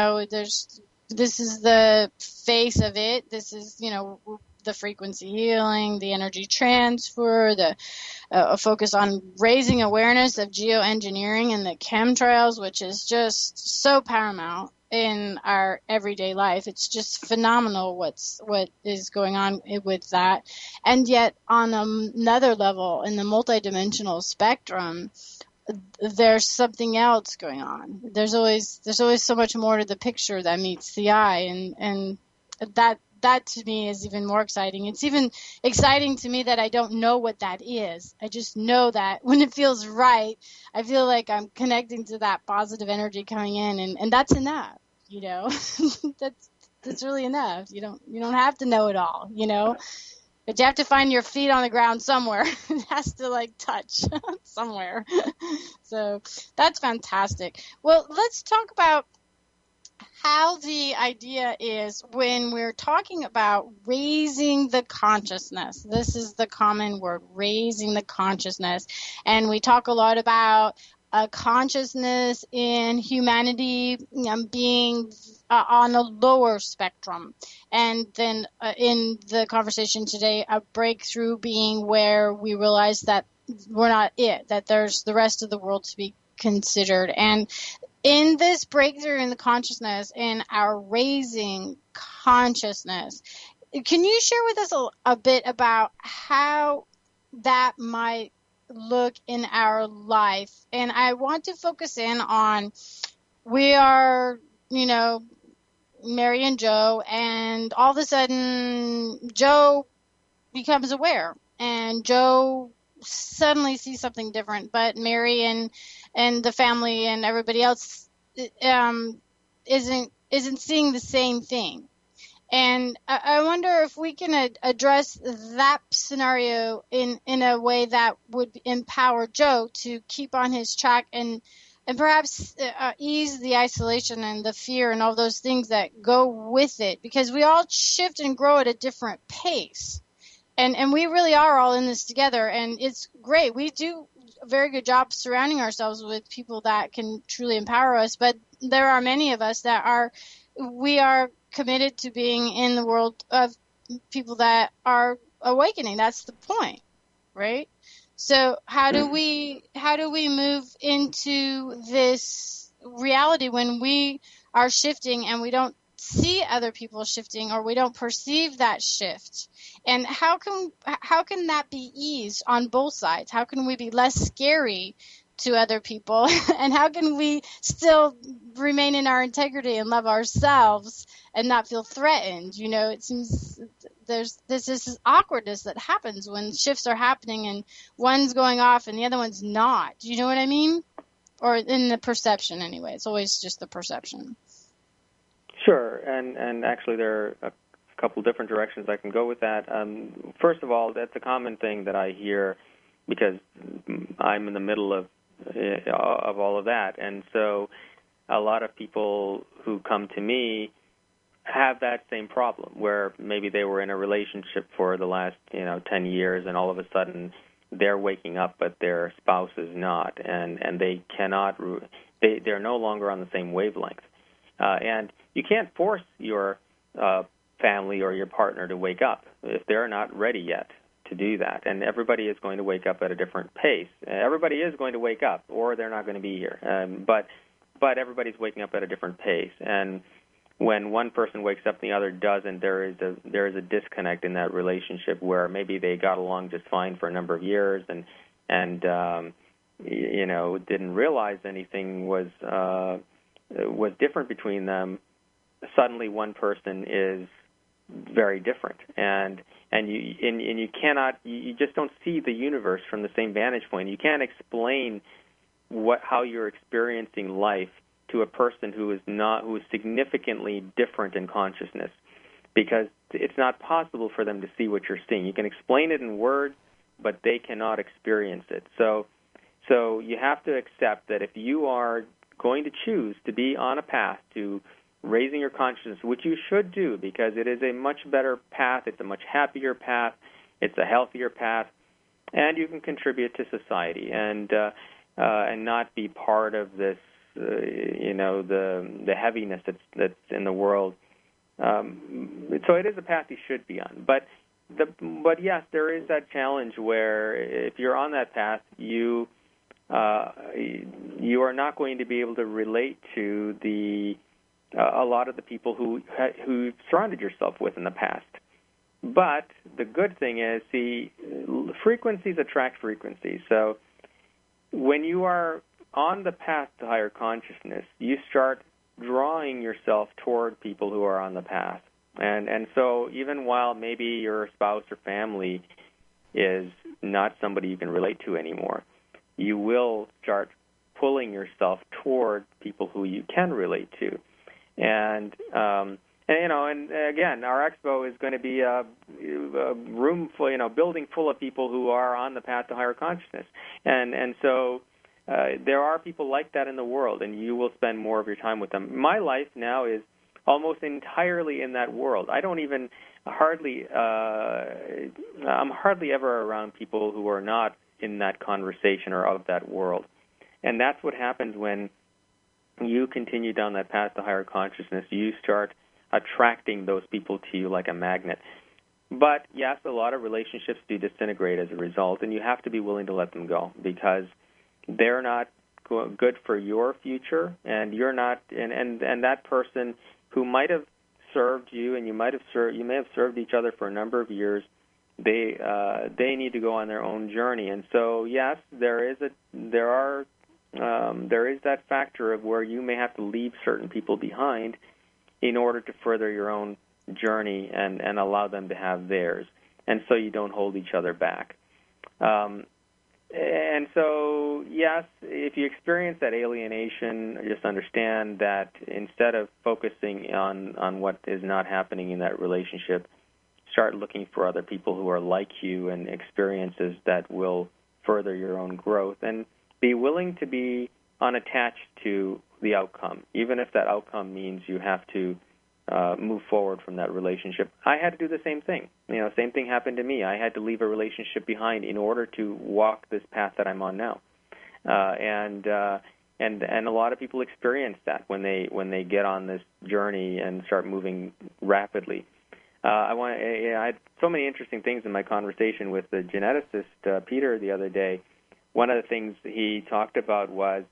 [SPEAKER 1] This is the face of it. This is the frequency healing, the energy transfer, the focus on raising awareness of geoengineering and the chemtrails, which is just so paramount. in our everyday life. It's just phenomenal what is going on with that. And yet on another level, in the multidimensional spectrum, there's something else going on. There's always so much more to the picture that meets the eye, and that to me is even more exciting. It's even exciting to me that I don't know what that is. I just know that when it feels right, I feel like I'm connecting to that positive energy coming in, and that's enough, you know. that's really enough. You don't have to know it all, you know. But you have to find your feet on the ground somewhere. It has to like touch somewhere. So that's fantastic. Well, let's talk about how the idea is when we're talking about raising the consciousness. This is the common word, raising the consciousness. And we talk a lot about consciousness in humanity being on a lower spectrum. And then in the conversation today, a breakthrough being where we realize that we're not it, that there's the rest of the world to be considered. And in this breakthrough in the consciousness, in our raising consciousness, can you share with us a bit about how that might look in our life? And I want to focus in on, we are, you know, Mary and Joe, and all of a sudden Joe becomes aware, and Joe suddenly sees something different, but Mary and the family and everybody else isn't seeing the same thing. And I wonder if we can address that scenario in a way that would empower Joe to keep on his track and perhaps ease the isolation and the fear and all those things that go with it, because we all shift and grow at a different pace. And we really are all in this together, and it's great. We do a very good job surrounding ourselves with people that can truly empower us, but there are many of us that we are committed to being in the world of people that are awakening. That's the point, right? So how do we move into this reality when we are shifting and we don't see other people shifting, or we don't perceive that shift? And how can that be eased on both sides? How can we be less scary to other people, and how can we still remain in our integrity and love ourselves and not feel threatened? You know, it seems there's this awkwardness that happens when shifts are happening and one's going off and the other one's not. Do you know what I mean? Or in the perception anyway. It's always just the perception.
[SPEAKER 2] Sure, and actually there are a couple different directions I can go with that. First of all, that's a common thing that I hear because I'm in the middle of all of that, and so a lot of people who come to me have that same problem, where maybe they were in a relationship for the last 10 years, and all of a sudden they're waking up, but their spouse is not, and they cannot. They're no longer on the same wavelength, and you can't force your family or your partner to wake up if they're not ready yet to do that. And everybody is going to wake up at a different pace. Everybody is going to wake up, or they're not going to be here. But everybody's waking up at a different pace. And when one person wakes up and the other doesn't, there is a disconnect in that relationship where maybe they got along just fine for a number of years and didn't realize anything was different between them. Suddenly, one person is very different, and you just don't see the universe from the same vantage point. You can't explain how you're experiencing life to a person who is significantly different in consciousness, because it's not possible for them to see what you're seeing. You can explain it in words, but they cannot experience it. So you have to accept that if you are going to choose to be on a path to raising your consciousness, which you should do because it is a much better path, it's a much happier path, it's a healthier path, and you can contribute to society and not be part of this, the heaviness that's in the world. So it is a path you should be on. But yes, there is that challenge where if you're on that path, you are not going to be able to relate to the a lot of the people who you've surrounded yourself with in the past. But the good thing is, see, frequencies attract frequencies. So when you are on the path to higher consciousness, you start drawing yourself toward people who are on the path. And so even while maybe your spouse or family is not somebody you can relate to anymore, you will start pulling yourself toward people who you can relate to. And again, our expo is going to be a room full, building full of people who are on the path to higher consciousness. And so there are people like that in the world, and you will spend more of your time with them. My life now is almost entirely in that world. I don't even I'm hardly ever around people who are not in that conversation or of that world. And that's what happens when you continue down that path to higher consciousness. You start attracting those people to you like a magnet. But yes, a lot of relationships do disintegrate as a result, and you have to be willing to let them go, because they're not good for your future, and you're not, and that person who might have served you, and you may have served each other for a number of years, they need to go on their own journey. And so yes, there is that factor of where you may have to leave certain people behind in order to further your own journey and allow them to have theirs, and so you don't hold each other back. And so, yes, if you experience that alienation, just understand that instead of focusing on what is not happening in that relationship, start looking for other people who are like you and experiences that will further your own growth, and be willing to be unattached to the outcome, even if that outcome means you have to move forward from that relationship. I had to do the same thing. Same thing happened to me. I had to leave a relationship behind in order to walk this path that I'm on now. And a lot of people experience that when they get on this journey and start moving rapidly. I had so many interesting things in my conversation with the geneticist Peter the other day. One of the things he talked about was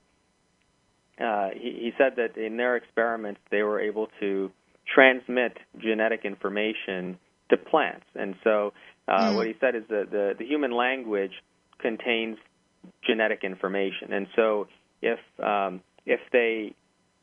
[SPEAKER 2] he said that in their experiments they were able to transmit genetic information to plants. And so what he said is that the human language contains genetic information. And so if they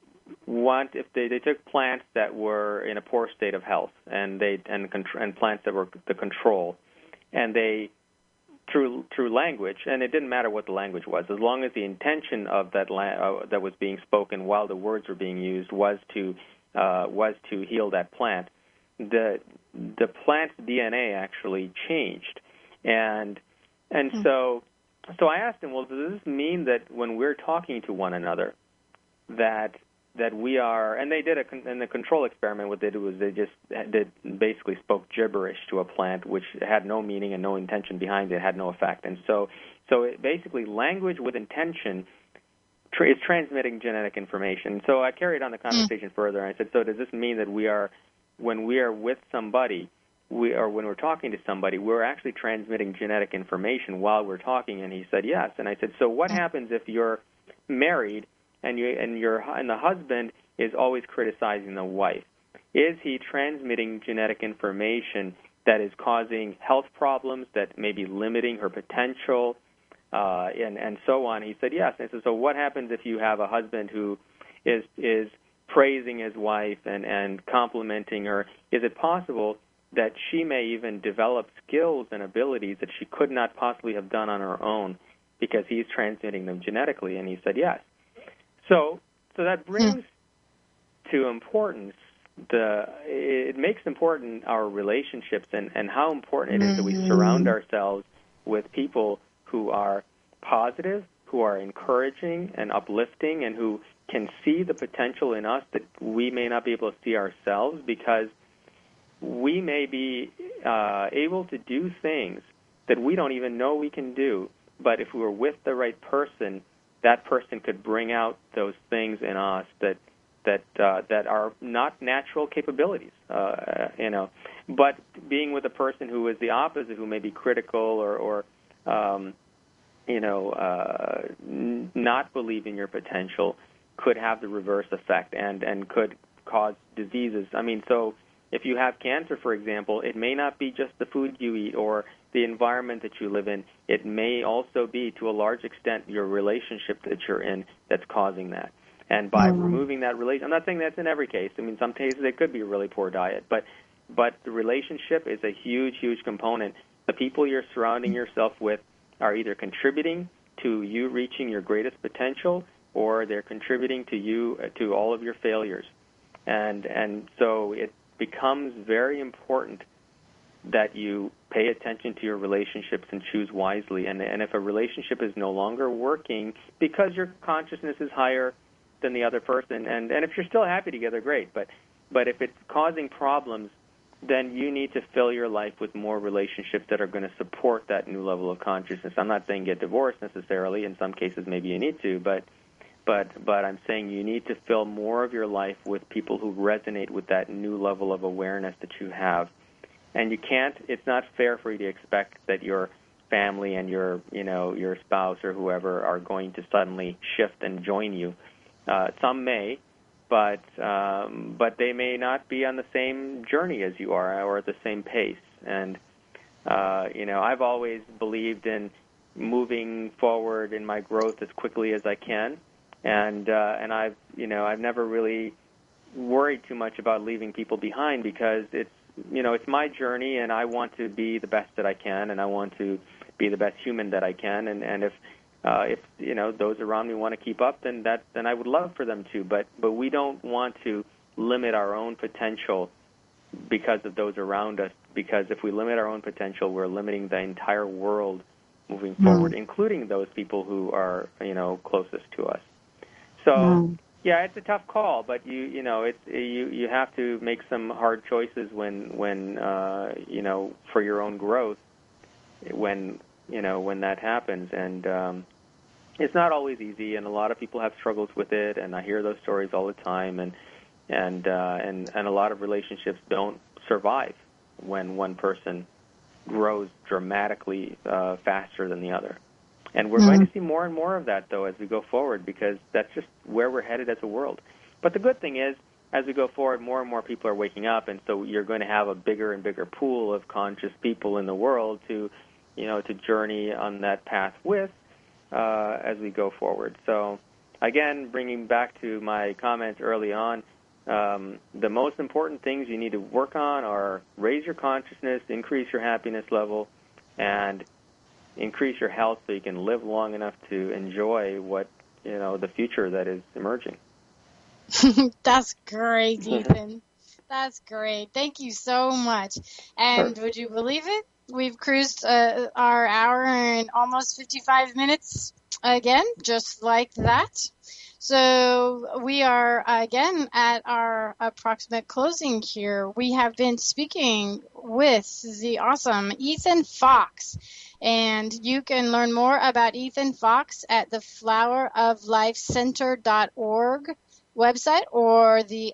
[SPEAKER 2] took plants that were in a poor state of health and plants that were the control, and they through language, and it didn't matter what the language was, as long as the intention of that that was being spoken while the words were being used was to heal that plant, the plant's DNA actually changed, and so I asked him, well, does this mean that when we're talking to one another, that we are, and they did in the control experiment, what they did was they basically spoke gibberish to a plant, which had no meaning and no intention behind it, had no effect. And so basically language with intention is transmitting genetic information. So I carried on the conversation further, and I said, so does this mean that when we are with somebody, when we're talking to somebody, we're actually transmitting genetic information while we're talking? And he said yes. And I said, so what happens if you're married and the husband is always criticizing the wife? Is he transmitting genetic information that is causing health problems, that may be limiting her potential, and so on? He said yes. And I said, so what happens if you have a husband who is praising his wife and complimenting her? Is it possible that she may even develop skills and abilities that she could not possibly have done on her own because he's transmitting them genetically? And he said yes. So that brings to importance it makes important our relationships and how important it is that we surround ourselves with people who are positive, who are encouraging and uplifting, and who can see the potential in us that we may not be able to see ourselves, because we may be able to do things that we don't even know we can do, but if we were with the right person, that person could bring out those things in us that are not natural capabilities, But being with a person who is the opposite, who may be critical or not believe in your potential, could have the reverse effect and could cause diseases. I mean, so if you have cancer, for example, it may not be just the food you eat or the environment that you live in. It may also be, to a large extent, your relationship that you're in that's causing that. And by removing that relation, I'm not saying that's in every case. I mean, some cases it could be a really poor diet, but the relationship is a huge, huge component. The people you're surrounding yourself with are either contributing to you reaching your greatest potential, or they're contributing to you to all of your failures. And so it becomes very important that you pay attention to your relationships and choose wisely. And if a relationship is no longer working because your consciousness is higher than the other person, and if you're still happy together, great. But if it's causing problems, then you need to fill your life with more relationships that are going to support that new level of consciousness. I'm not saying get divorced necessarily. In some cases, maybe you need to, but I'm saying you need to fill more of your life with people who resonate with that new level of awareness that you have. And you can't. It's not fair for you to expect that your family and your spouse or whoever are going to suddenly shift and join you. Some may, but they may not be on the same journey as you are or at the same pace. And I've always believed in moving forward in my growth as quickly as I can, and I've never really worried too much about leaving people behind, because it's my journey, and I want to be the best that I can, and I want to be the best human that I can, and if those around me want to keep up, then I would love for them to. But we don't want to limit our own potential because of those around us. Because if we limit our own potential, we're limiting the entire world moving forward, including those people who are closest to us. So yeah, it's a tough call, but you have to make some hard choices when for your own growth when that happens. And it's not always easy, and a lot of people have struggles with it, and I hear those stories all the time, and a lot of relationships don't survive when one person grows dramatically faster than the other. And we're going to see more and more of that, though, as we go forward, because that's just where we're headed as a world. But the good thing is, as we go forward, more and more people are waking up, and so you're going to have a bigger and bigger pool of conscious people in the world to journey on that path with as we go forward. So, again, bringing back to my comments early on, the most important things you need to work on are raise your consciousness, increase your happiness level, and increase your health so you can live long enough to enjoy the future that is emerging.
[SPEAKER 1] That's great, Ethan. That's great. Thank you so much. And Would you believe it? We've cruised our hour and almost 55 minutes again, just like that. So we are, again, at our approximate closing here. We have been speaking with the awesome Ethan Fox. And you can learn more about Ethan Fox at the floweroflifecenter.org website or the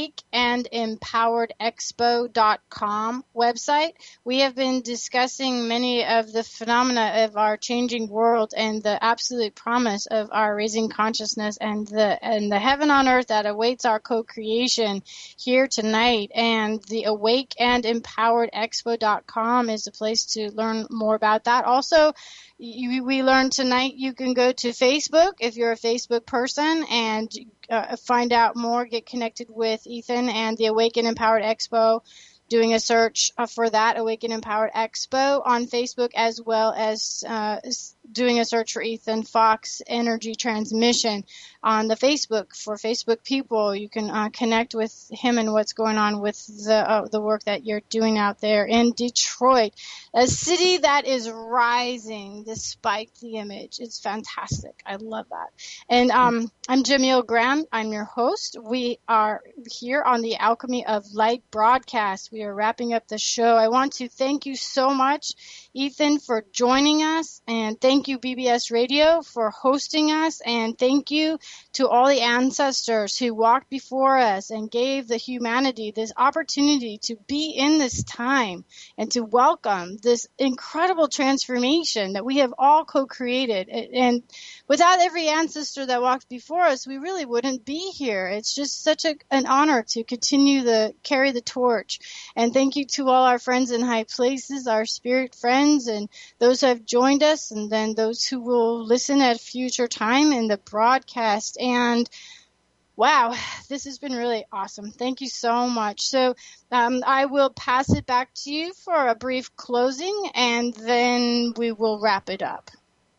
[SPEAKER 1] awakeandempoweredexpo.com website. We have been discussing many of the phenomena of our changing world and the absolute promise of our raising consciousness and the heaven on earth that awaits our co-creation here tonight. And the awakeandempoweredexpo.com is the place to learn more about that. Also, we learned tonight you can go to Facebook if you're a Facebook person and find out more, get connected with Ethan and the Awaken Empowered Expo, doing a search for that, Awaken Empowered Expo on Facebook, as well as doing a search for Ethan Fox Energy Transmission on the Facebook for Facebook people. You can connect with him and what's going on with the work that you're doing out there in Detroit, a city that is rising despite the image. It's fantastic. I love that. And I'm Jamil Graham. I'm your host. We are here on the Alchemy of Light broadcast. We are wrapping up the show. I want to thank you so much, Ethan, for joining us, and thank you, BBS Radio, for hosting us, and thank you to all the ancestors who walked before us and gave the humanity this opportunity to be in this time and to welcome this incredible transformation that we have all co-created. And without every ancestor that walked before us, we really wouldn't be here. It's just such an honor to continue to carry the torch. And thank you to all our friends in high places, our spirit friends, and those who have joined us, and then those who will listen at a future time in the broadcast. And wow, this has been really awesome. Thank you so much. So I will pass it back to you for a brief closing, and then we will wrap it up.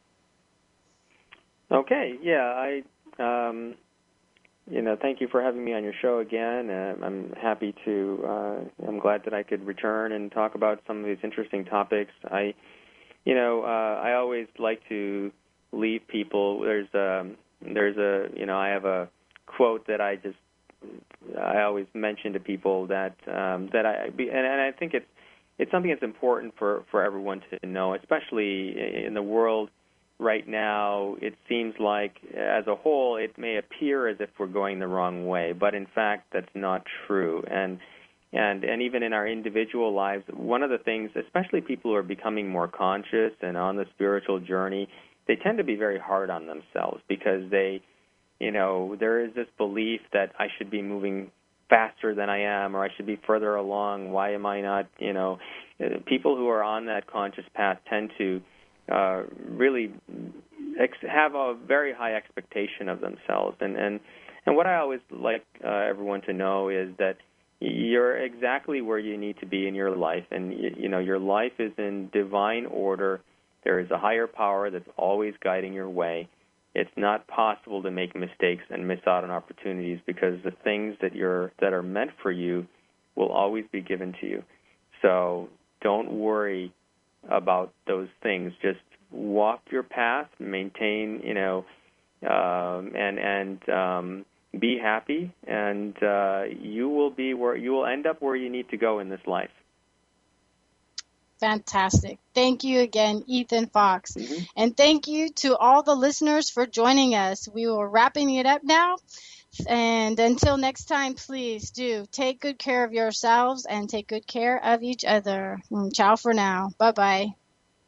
[SPEAKER 2] Okay. Yeah, thank you for having me on your show again. I'm happy to. I'm glad that I could return and talk about some of these interesting topics. I always like to leave people. There's a I have a quote that I always mention to people that I think it's something that's important for everyone to know, especially in the world right now. It seems like, as a whole, it may appear as if we're going the wrong way, but in fact, that's not true. And even in our individual lives, one of the things, especially people who are becoming more conscious and on the spiritual journey, they tend to be very hard on themselves because there is this belief that I should be moving faster than I am, or I should be further along. Why am I not? People who are on that conscious path tend to really have a very high expectation of themselves. And what I always like everyone to know is that you're exactly where you need to be in your life, and your life is in divine order. There is a higher power that's always guiding your way. It's not possible to make mistakes and miss out on opportunities, because the things that are meant for you will always be given to you. So don't worry about those things. Just walk your path, maintain, and be happy, and you will end up where you need to go in this life.
[SPEAKER 1] Fantastic. Thank you again, Ethan Fox.
[SPEAKER 2] Mm-hmm.
[SPEAKER 1] And thank you to all the listeners for joining us. We are wrapping it up now. And until next time, please do take good care of yourselves and take good care of each other. Ciao for now. Bye-bye.